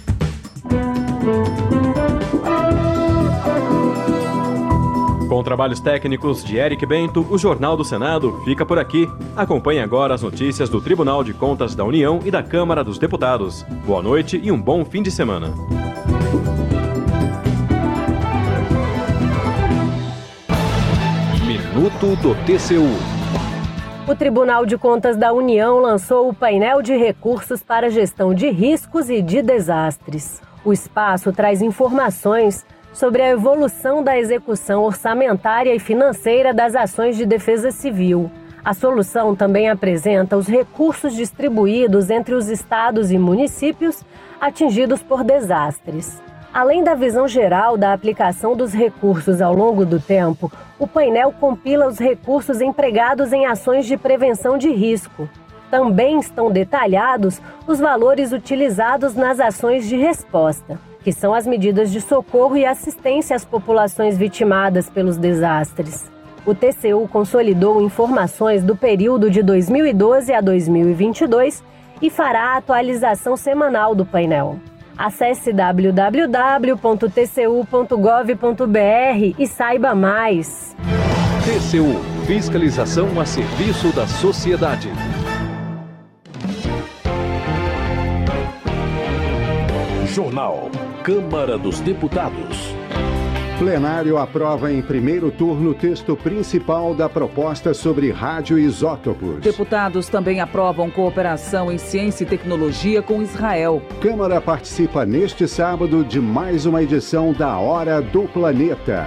Com trabalhos técnicos de Eric Bento, o Jornal do Senado fica por aqui. Acompanhe agora as notícias do Tribunal de Contas da União e da Câmara dos Deputados. Boa noite e um bom fim de semana. Minuto do T C U. O Tribunal de Contas da União lançou o painel de recursos para gestão de riscos e de desastres. O espaço traz informações sobre a evolução da execução orçamentária e financeira das ações de defesa civil. A solução também apresenta os recursos distribuídos entre os estados e municípios atingidos por desastres. Além da visão geral da aplicação dos recursos ao longo do tempo, o painel compila os recursos empregados em ações de prevenção de risco. Também estão detalhados os valores utilizados nas ações de resposta, que são as medidas de socorro e assistência às populações vitimadas pelos desastres. O T C U consolidou informações do período de dois mil e doze a dois mil e vinte e dois e fará a atualização semanal do painel. Acesse w w w ponto t c u ponto gov ponto b r e saiba mais. T C U – Fiscalização a serviço da sociedade. Jornal Câmara dos Deputados. Plenário aprova em primeiro turno o texto principal da proposta sobre radioisótopos. Deputados também aprovam cooperação em ciência e tecnologia com Israel. Câmara participa neste sábado de mais uma edição da Hora do Planeta.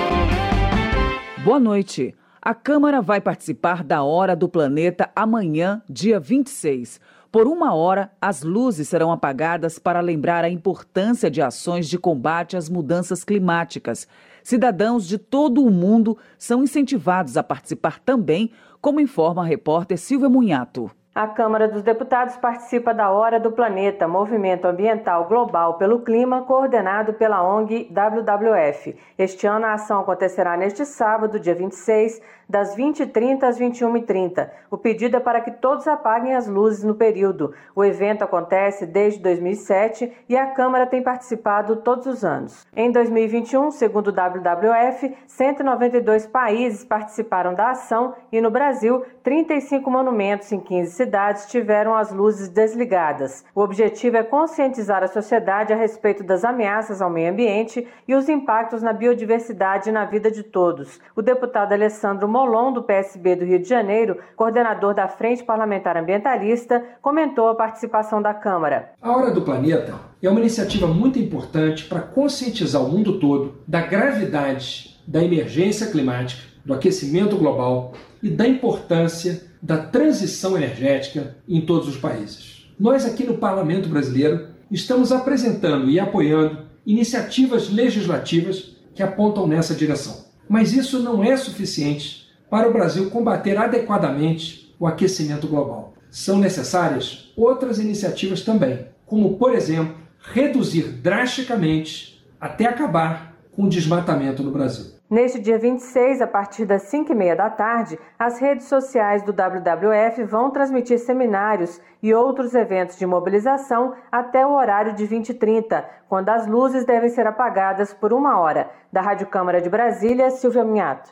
Boa noite. A Câmara vai participar da Hora do Planeta amanhã, dia vinte e seis. Por uma hora, as luzes serão apagadas para lembrar a importância de ações de combate às mudanças climáticas. Cidadãos de todo o mundo são incentivados a participar também, como informa a repórter Silvia Munhato. A Câmara dos Deputados participa da Hora do Planeta, movimento ambiental global pelo clima, coordenado pela O N G W W F. Este ano a ação acontecerá neste sábado, dia vinte e seis, das vinte e trinta às vinte e uma e trinta. O pedido é para que todos apaguem as luzes no período. O evento acontece desde dois mil e sete e a Câmara tem participado todos os anos. Em dois mil e vinte e um, segundo o W W F, cento e noventa e dois países participaram da ação e no Brasil, trinta e cinco monumentos em quinze cidades tiveram as luzes desligadas. O objetivo é conscientizar a sociedade a respeito das ameaças ao meio ambiente e os impactos na biodiversidade e na vida de todos. O deputado Alessandro Molon, do P S B do Rio de Janeiro, coordenador da Frente Parlamentar Ambientalista, comentou a participação da Câmara. A Hora do Planeta é uma iniciativa muito importante para conscientizar o mundo todo da gravidade da emergência climática, do aquecimento global e da importância da transição energética em todos os países. Nós aqui no Parlamento Brasileiro estamos apresentando e apoiando iniciativas legislativas que apontam nessa direção. Mas isso não é suficiente para o Brasil combater adequadamente o aquecimento global. São necessárias outras iniciativas também, como, por exemplo, reduzir drasticamente até acabar com o desmatamento no Brasil. Neste dia vinte e seis, a partir das cinco e meia da tarde, as redes sociais do W W F vão transmitir seminários e outros eventos de mobilização até o horário de vinte e trinta, quando as luzes devem ser apagadas por uma hora. Da Rádio Câmara de Brasília, Silvia Minhato.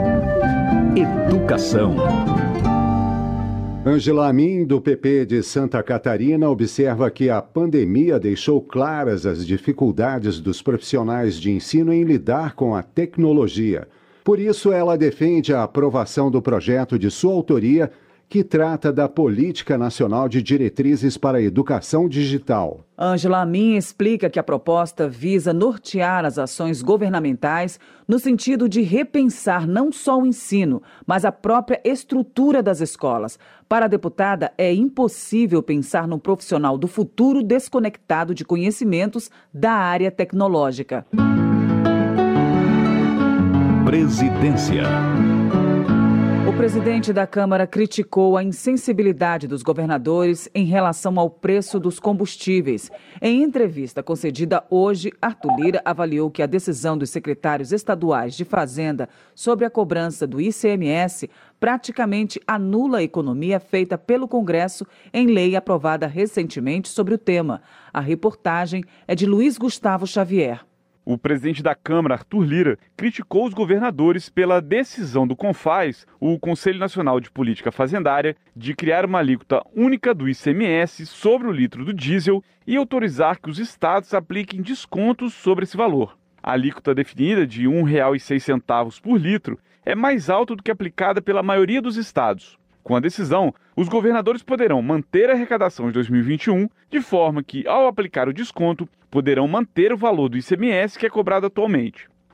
Educação. Ângela Amin, do P P de Santa Catarina, observa que a pandemia deixou claras as dificuldades dos profissionais de ensino em lidar com a tecnologia. Por isso, ela defende a aprovação do projeto de sua autoria, que trata da Política Nacional de Diretrizes para a Educação Digital. Ângela Amin explica que a proposta visa nortear as ações governamentais no sentido de repensar não só o ensino, mas a própria estrutura das escolas. Para a deputada, é impossível pensar num profissional do futuro desconectado de conhecimentos da área tecnológica. Presidência. O presidente da Câmara criticou a insensibilidade dos governadores em relação ao preço dos combustíveis. Em entrevista concedida hoje, Arthur Lira avaliou que a decisão dos secretários estaduais de Fazenda sobre a cobrança do I C M S praticamente anula a economia feita pelo Congresso em lei aprovada recentemente sobre o tema. A reportagem é de Luiz Gustavo Xavier. O presidente da Câmara, Arthur Lira, criticou os governadores pela decisão do CONFAZ, o Conselho Nacional de Política Fazendária, de criar uma alíquota única do I C M S sobre o litro do diesel e autorizar que os estados apliquem descontos sobre esse valor. A alíquota definida de um real e seis centavos por litro é mais alta do que aplicada pela maioria dos estados. Com a decisão, os governadores poderão manter a arrecadação de dois mil e vinte e um, de forma que, ao aplicar o desconto, poderão manter o valor do I C M S que é cobrado atualmente.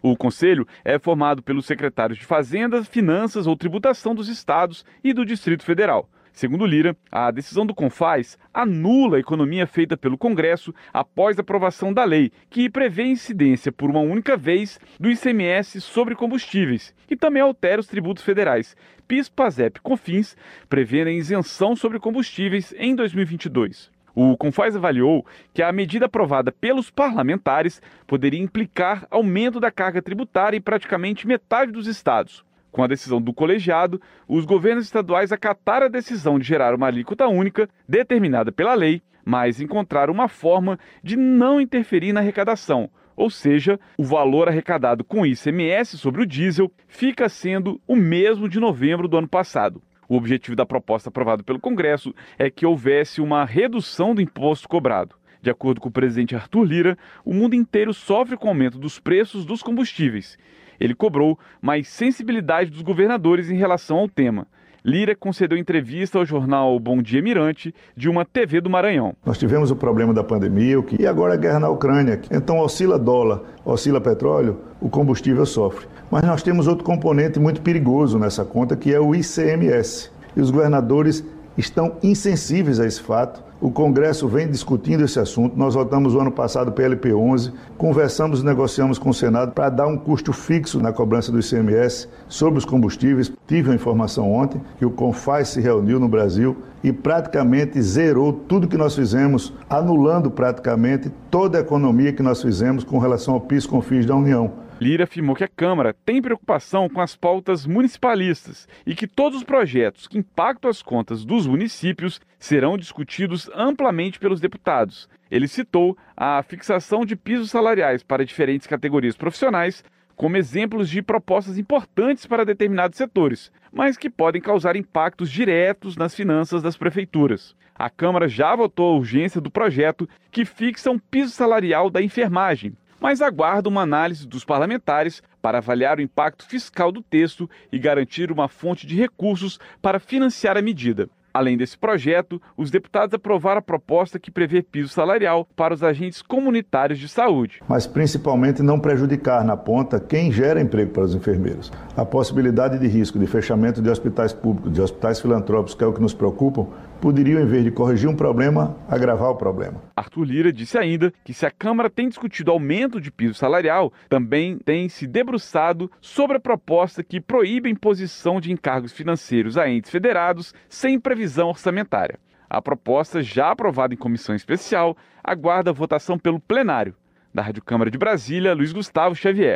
O Conselho é formado pelos secretários de Fazenda, Finanças ou Tributação dos estados e do Distrito Federal. Segundo Lira, a decisão do CONFAS anula a economia feita pelo Congresso após a aprovação da lei, que prevê incidência por uma única vez do I C M S sobre combustíveis e também altera os tributos federais PIS, PASEP e COFINS, prevendo a isenção sobre combustíveis em dois mil e vinte e dois. O CONFAS avaliou que a medida aprovada pelos parlamentares poderia implicar aumento da carga tributária em praticamente metade dos estados. Com a decisão do colegiado, os governos estaduais acataram a decisão de gerar uma alíquota única, determinada pela lei, mas encontraram uma forma de não interferir na arrecadação, ou seja, o valor arrecadado com I C M S sobre o diesel fica sendo o mesmo de novembro do ano passado. O objetivo da proposta aprovada pelo Congresso é que houvesse uma redução do imposto cobrado. De acordo com o presidente Arthur Lira, o mundo inteiro sofre com o aumento dos preços dos combustíveis. Ele cobrou mais sensibilidade dos governadores em relação ao tema. Lira concedeu entrevista ao jornal Bom Dia Mirante de uma T V do Maranhão. Nós tivemos o problema da pandemia e agora a guerra na Ucrânia. Então oscila dólar, oscila petróleo, o combustível sofre. Mas nós temos outro componente muito perigoso nessa conta, que é o I C M S. E os governadores estão insensíveis a esse fato. O Congresso vem discutindo esse assunto. Nós votamos o ano passado o P L P onze, conversamos e negociamos com o Senado para dar um custo fixo na cobrança do I C M S sobre os combustíveis. Tive a informação ontem que o CONFAS se reuniu no Brasil e praticamente zerou tudo que nós fizemos, anulando praticamente toda a economia que nós fizemos com relação ao PIS, COFINS da União. Lira afirmou que a Câmara tem preocupação com as pautas municipalistas e que todos os projetos que impactam as contas dos municípios serão discutidos amplamente pelos deputados. Ele citou a fixação de pisos salariais para diferentes categorias profissionais como exemplos de propostas importantes para determinados setores, mas que podem causar impactos diretos nas finanças das prefeituras. A Câmara já votou a urgência do projeto que fixa um piso salarial da enfermagem, mas aguarda uma análise dos parlamentares para avaliar o impacto fiscal do texto e garantir uma fonte de recursos para financiar a medida. Além desse projeto, os deputados aprovaram a proposta que prevê piso salarial para os agentes comunitários de saúde. Mas principalmente não prejudicar na ponta quem gera emprego para os enfermeiros. A possibilidade de risco de fechamento de hospitais públicos, de hospitais filantrópicos, que é o que nos preocupa, poderiam, em vez de corrigir um problema, agravar o problema. Arthur Lira disse ainda que se a Câmara tem discutido aumento de piso salarial, também tem se debruçado sobre a proposta que proíbe a imposição de encargos financeiros a entes federados sem previsão orçamentária. A proposta, já aprovada em comissão especial, aguarda a votação pelo plenário. Da Rádio Câmara de Brasília, Luiz Gustavo Xavier.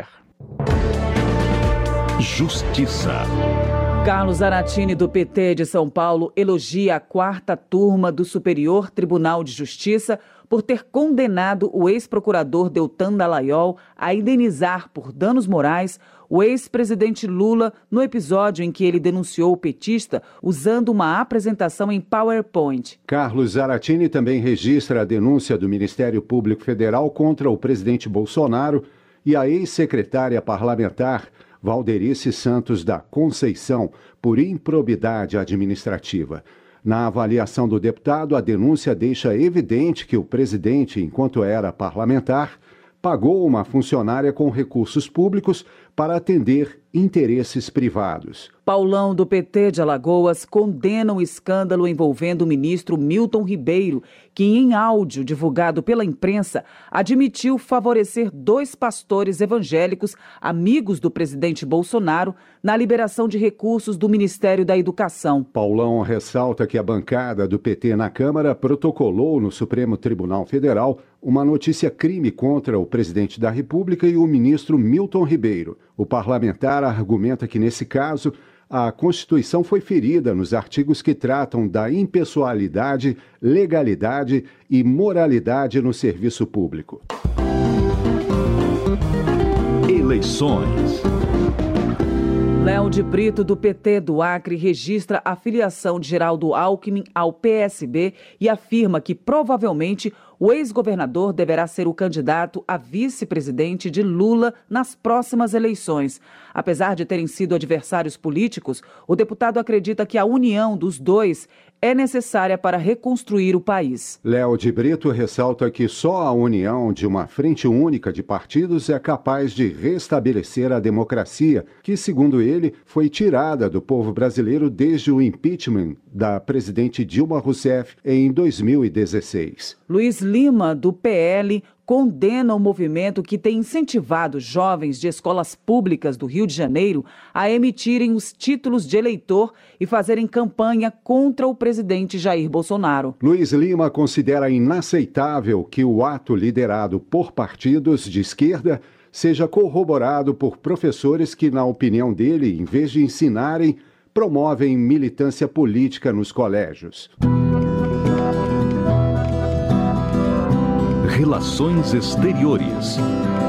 Justiça. Carlos Zaratini, do P T de São Paulo, elogia a quarta turma do Superior Tribunal de Justiça por ter condenado o ex-procurador Deltan Dallagnol a indenizar por danos morais o ex-presidente Lula no episódio em que ele denunciou o petista usando uma apresentação em PowerPoint. Carlos Zaratini também registra a denúncia do Ministério Público Federal contra o presidente Bolsonaro e a ex-secretária parlamentar Valderice Santos da Conceição por improbidade administrativa. Na avaliação do deputado, a denúncia deixa evidente que o presidente, enquanto era parlamentar, pagou uma funcionária com recursos públicos para atender interesses privados. Paulão, do P T de Alagoas, condena o escândalo envolvendo o ministro Milton Ribeiro, que, em áudio divulgado pela imprensa, admitiu favorecer dois pastores evangélicos, amigos do presidente Bolsonaro, na liberação de recursos do Ministério da Educação. Paulão ressalta que a bancada do P T na Câmara protocolou no Supremo Tribunal Federal uma notícia-crime contra o presidente da República e o ministro Milton Ribeiro. O parlamentar argumenta que, nesse caso, a Constituição foi ferida nos artigos que tratam da impessoalidade, legalidade e moralidade no serviço público. Eleições. Léo de Brito, do P T do Acre, registra a filiação de Geraldo Alckmin ao P S B e afirma que, provavelmente, o ex-governador deverá ser o candidato a vice-presidente de Lula nas próximas eleições. Apesar de terem sido adversários políticos, o deputado acredita que a união dos dois é necessária para reconstruir o país. Léo de Brito ressalta que só a união de uma frente única de partidos é capaz de restabelecer a democracia, que, segundo ele, foi tirada do povo brasileiro desde o impeachment da presidente Dilma Rousseff em dois mil e dezesseis. Luiz Lima, do P L, condena o movimento que tem incentivado jovens de escolas públicas do Rio de Janeiro a emitirem os títulos de eleitor e fazerem campanha contra o presidente Jair Bolsonaro. Luiz Lima considera inaceitável que o ato liderado por partidos de esquerda seja corroborado por professores que, na opinião dele, em vez de ensinarem, promovem militância política nos colégios. Relações Exteriores.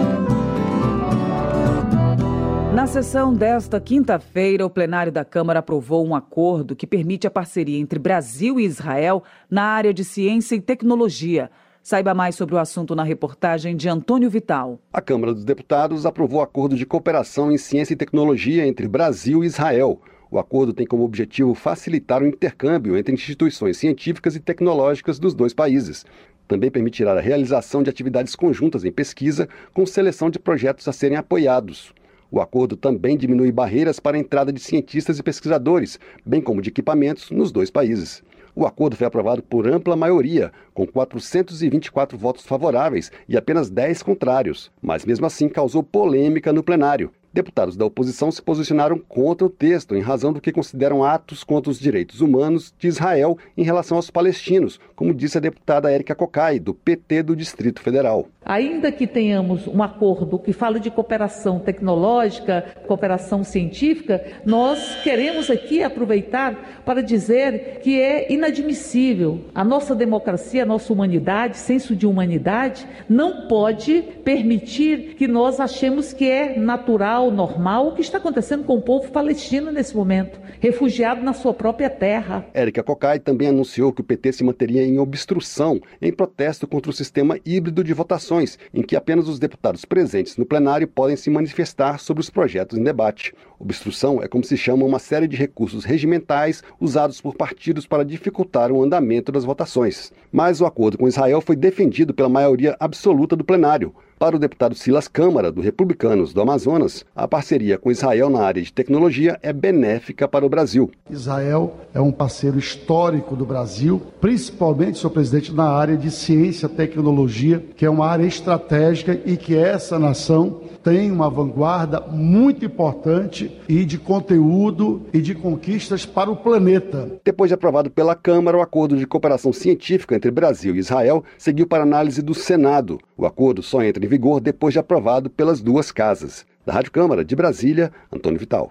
Na sessão desta quinta-feira, o plenário da Câmara aprovou um acordo que permite a parceria entre Brasil e Israel na área de ciência e tecnologia. Saiba mais sobre o assunto na reportagem de Antônio Vital. A Câmara dos Deputados aprovou o acordo de cooperação em ciência e tecnologia entre Brasil e Israel. O acordo tem como objetivo facilitar o intercâmbio entre instituições científicas e tecnológicas dos dois países. Também permitirá a realização de atividades conjuntas em pesquisa, com seleção de projetos a serem apoiados. O acordo também diminui barreiras para a entrada de cientistas e pesquisadores, bem como de equipamentos, nos dois países. O acordo foi aprovado por ampla maioria, com quatrocentos e vinte e quatro votos favoráveis e apenas dez contrários, mas mesmo assim causou polêmica no plenário. Deputados da oposição se posicionaram contra o texto em razão do que consideram atos contra os direitos humanos de Israel em relação aos palestinos, como disse a deputada Érica Cocai, do P T do Distrito Federal. Ainda que tenhamos um acordo que fala de cooperação tecnológica, cooperação científica, nós queremos aqui aproveitar para dizer que é inadmissível. A nossa democracia, a nossa humanidade, senso de humanidade, não pode permitir que nós achemos que é natural, normal, o que está acontecendo com o povo palestino nesse momento, refugiado na sua própria terra. Érica Cocai também anunciou que o P T se manteria em obstrução, em protesto contra o sistema híbrido de votações, em que apenas os deputados presentes no plenário podem se manifestar sobre os projetos em debate. Obstrução é como se chama uma série de recursos regimentais usados por partidos para dificultar o andamento das votações. Mas o acordo com Israel foi defendido pela maioria absoluta do plenário. Para o deputado Silas Câmara, do Republicanos do Amazonas, a parceria com Israel na área de tecnologia é benéfica para o Brasil. Israel é um parceiro histórico do Brasil, principalmente, senhor presidente, na área de ciência e tecnologia, que é uma área estratégica e que essa nação tem uma vanguarda muito importante e de conteúdo e de conquistas para o planeta. Depois de aprovado pela Câmara, o acordo de cooperação científica entre Brasil e Israel seguiu para análise do Senado. O acordo só entra em vigor depois de aprovado pelas duas casas. Da Rádio Câmara de Brasília, Antônio Vital.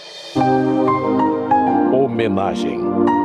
Homenagem.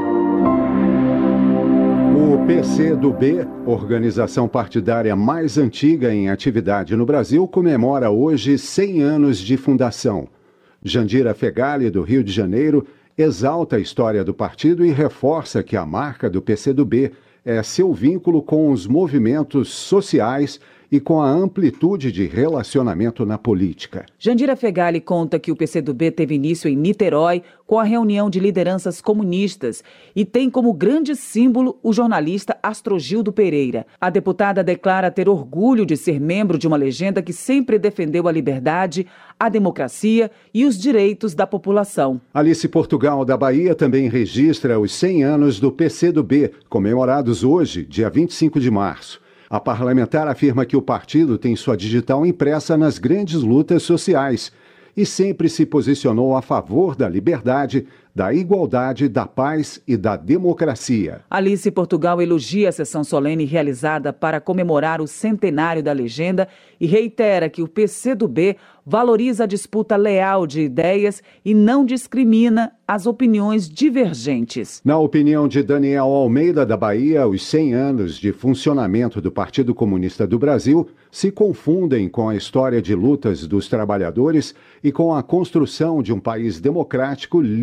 O P C do B, organização partidária mais antiga em atividade no Brasil, comemora hoje cem anos de fundação. Jandira Fegali, do Rio de Janeiro, exalta a história do partido e reforça que a marca do P C do B é seu vínculo com os movimentos sociais e com a amplitude de relacionamento na política. Jandira Fegali conta que o P C do B teve início em Niterói com a reunião de lideranças comunistas e tem como grande símbolo o jornalista Astrogildo Pereira. A deputada declara ter orgulho de ser membro de uma legenda que sempre defendeu a liberdade, a democracia e os direitos da população. Alice Portugal, da Bahia, também registra os cem anos do P C do B, comemorados hoje, dia vinte e cinco de março. A parlamentar afirma que o partido tem sua digital impressa nas grandes lutas sociais e sempre se posicionou a favor da liberdade, da igualdade, da paz e da democracia. Alice Portugal elogia a sessão solene realizada para comemorar o centenário da legenda e reitera que o P C do B valoriza a disputa leal de ideias e não discrimina as opiniões divergentes. Na opinião de Daniel Almeida, da Bahia, os cem anos de funcionamento do Partido Comunista do Brasil se confundem com a história de lutas dos trabalhadores e com a construção de um país democrático livre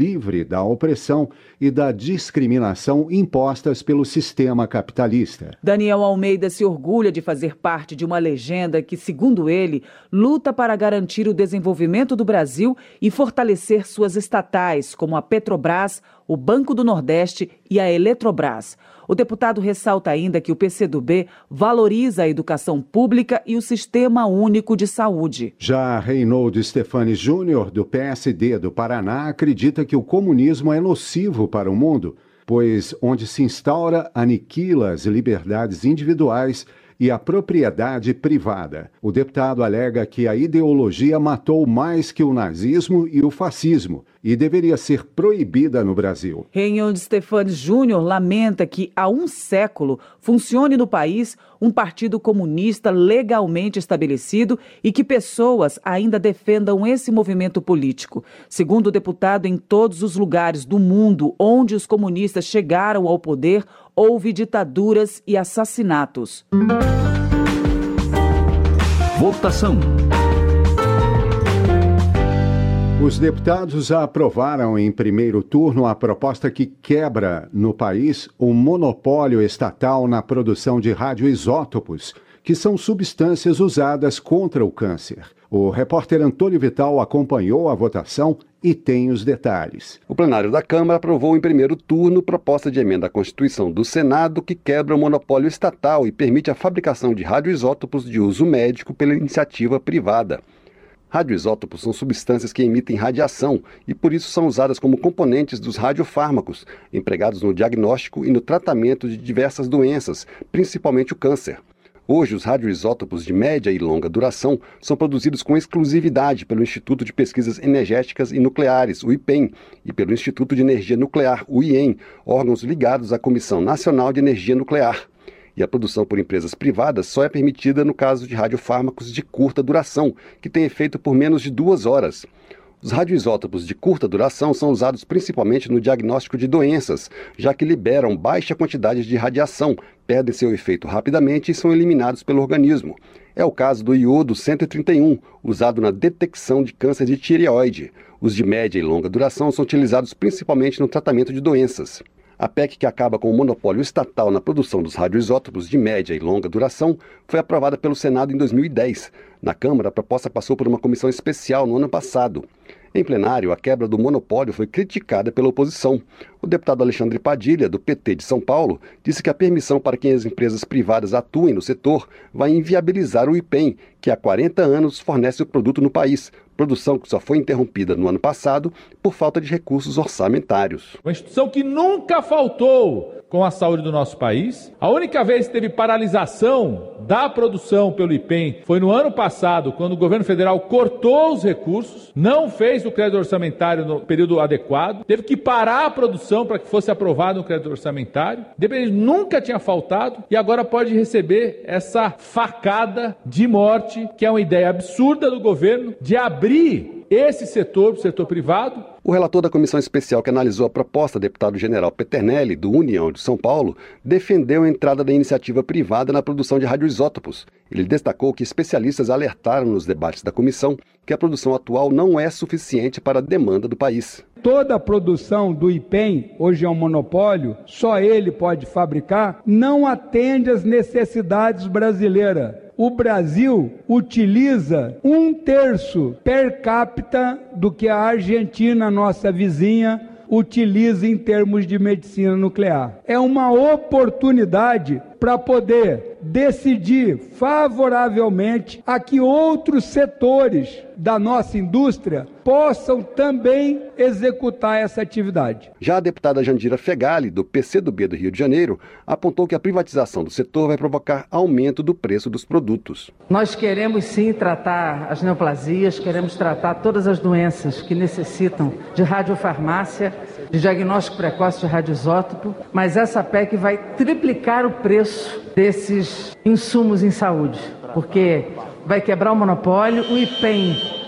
livre da opressão e da discriminação impostas pelo sistema capitalista. Daniel Almeida se orgulha de fazer parte de uma legenda que, segundo ele, luta para garantir o desenvolvimento do Brasil e fortalecer suas estatais, como a Petrobras, o Banco do Nordeste e a Eletrobras. O deputado ressalta ainda que o PCdoB valoriza a educação pública e o Sistema Único de Saúde. Já Reinaldo Stefani Júnior, do P S D do Paraná, acredita que o comunismo é nocivo para o mundo, pois onde se instaura, aniquila as liberdades individuais e a propriedade privada. O deputado alega que a ideologia matou mais que o nazismo e o fascismo e deveria ser proibida no Brasil. Reinaldo Stefani Júnior lamenta que há um século funcione no país um partido comunista legalmente estabelecido e que pessoas ainda defendam esse movimento político. Segundo o deputado, em todos os lugares do mundo onde os comunistas chegaram ao poder, houve ditaduras e assassinatos. Votação. Os deputados aprovaram em primeiro turno a proposta que quebra no país o monopólio estatal na produção de radioisótopos, que são substâncias usadas contra o câncer. O repórter Antônio Vital acompanhou a votação e tem os detalhes. O plenário da Câmara aprovou em primeiro turno proposta de emenda à Constituição do Senado que quebra o monopólio estatal e permite a fabricação de radioisótopos de uso médico pela iniciativa privada. Radioisótopos são substâncias que emitem radiação e por isso são usadas como componentes dos radiofármacos, empregados no diagnóstico e no tratamento de diversas doenças, principalmente o câncer. Hoje, os radioisótopos de média e longa duração são produzidos com exclusividade pelo Instituto de Pesquisas Energéticas e Nucleares, o IPEN, e pelo Instituto de Energia Nuclear, o I E N, órgãos ligados à Comissão Nacional de Energia Nuclear. E a produção por empresas privadas só é permitida no caso de radiofármacos de curta duração, que têm efeito por menos de duas horas. Os radioisótopos de curta duração são usados principalmente no diagnóstico de doenças, já que liberam baixa quantidade de radiação, perdem seu efeito rapidamente e são eliminados pelo organismo. É o caso do iodo cento e trinta e um, usado na detecção de câncer de tireoide. Os de média e longa duração são utilizados principalmente no tratamento de doenças. A P E C que acaba com o monopólio estatal na produção dos radioisótopos de média e longa duração foi aprovada pelo Senado em dois mil e dez. Na Câmara, a proposta passou por uma comissão especial no ano passado. Em plenário, a quebra do monopólio foi criticada pela oposição. O deputado Alexandre Padilha, do P T de São Paulo, disse que a permissão para que as empresas privadas atuem no setor vai inviabilizar o IPEN, que há quarenta anos fornece o produto no país, produção que só foi interrompida no ano passado por falta de recursos orçamentários. Uma instituição que nunca faltou com a saúde do nosso país. A única vez que teve paralisação da produção pelo IPEN foi no ano passado, quando o governo federal cortou os recursos, não fez o crédito orçamentário no período adequado, teve que parar a produção para que fosse aprovado o crédito orçamentário. Dependente nunca tinha faltado e agora pode receber essa facada de morte, que é uma ideia absurda do governo de abrir esse setor para o setor privado. O relator da comissão especial que analisou a proposta, deputado general Peternelli, do União de São Paulo, defendeu a entrada da iniciativa privada na produção de radioisótopos. Ele destacou que especialistas alertaram nos debates da comissão que a produção atual não é suficiente para a demanda do país. Toda a produção do IPEN, hoje é um monopólio, só ele pode fabricar, não atende às necessidades brasileiras. O Brasil utiliza um terço per capita do que a Argentina, nossa vizinha, utiliza em termos de medicina nuclear. É uma oportunidade para poder decidir favoravelmente a que outros setores da nossa indústria possam também executar essa atividade. Já a deputada Jandira Fegali, do PCdoB do Rio de Janeiro, apontou que a privatização do setor vai provocar aumento do preço dos produtos. Nós queremos sim tratar as neoplasias, queremos tratar todas as doenças que necessitam de radiofarmácia, de diagnóstico precoce de radioisótopo, mas essa P E C vai triplicar o preço desses insumos em saúde, porque vai quebrar o monopólio, o IPEN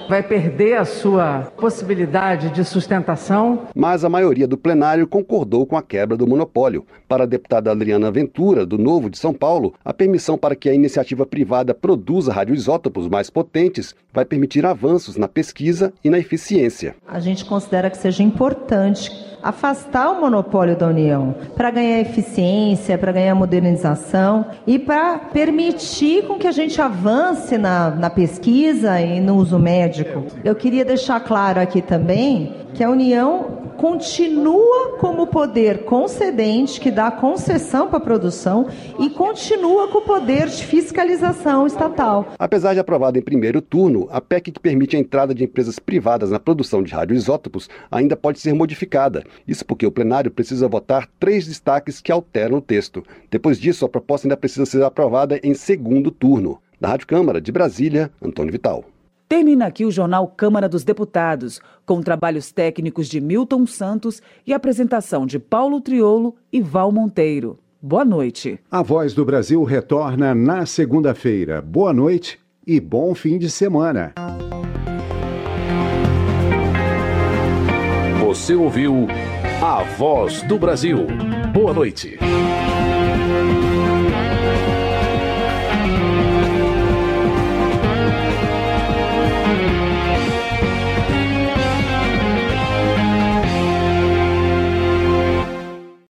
vai perder a sua possibilidade de sustentação. Mas a maioria do plenário concordou com a quebra do monopólio. Para a deputada Adriana Ventura, do Novo de São Paulo, a permissão para que a iniciativa privada produza radioisótopos mais potentes vai permitir avanços na pesquisa e na eficiência. A gente considera que seja importante afastar o monopólio da União para ganhar eficiência, para ganhar modernização e para permitir com que a gente avance na, na pesquisa e no uso médico. Eu queria deixar claro aqui também que a União continua como poder concedente, que dá concessão para a produção, e continua com o poder de fiscalização estatal. Apesar de aprovada em primeiro turno, a P E C que permite a entrada de empresas privadas na produção de radioisótopos ainda pode ser modificada. Isso porque o plenário precisa votar três destaques que alteram o texto. Depois disso, a proposta ainda precisa ser aprovada em segundo turno. Da Rádio Câmara, de Brasília, Antônio Vital. Termina aqui o Jornal Câmara dos Deputados, com trabalhos técnicos de Milton Santos e apresentação de Paulo Triolo e Val Monteiro. Boa noite. A Voz do Brasil retorna na segunda-feira. Boa noite e bom fim de semana. Você ouviu A Voz do Brasil. Boa noite.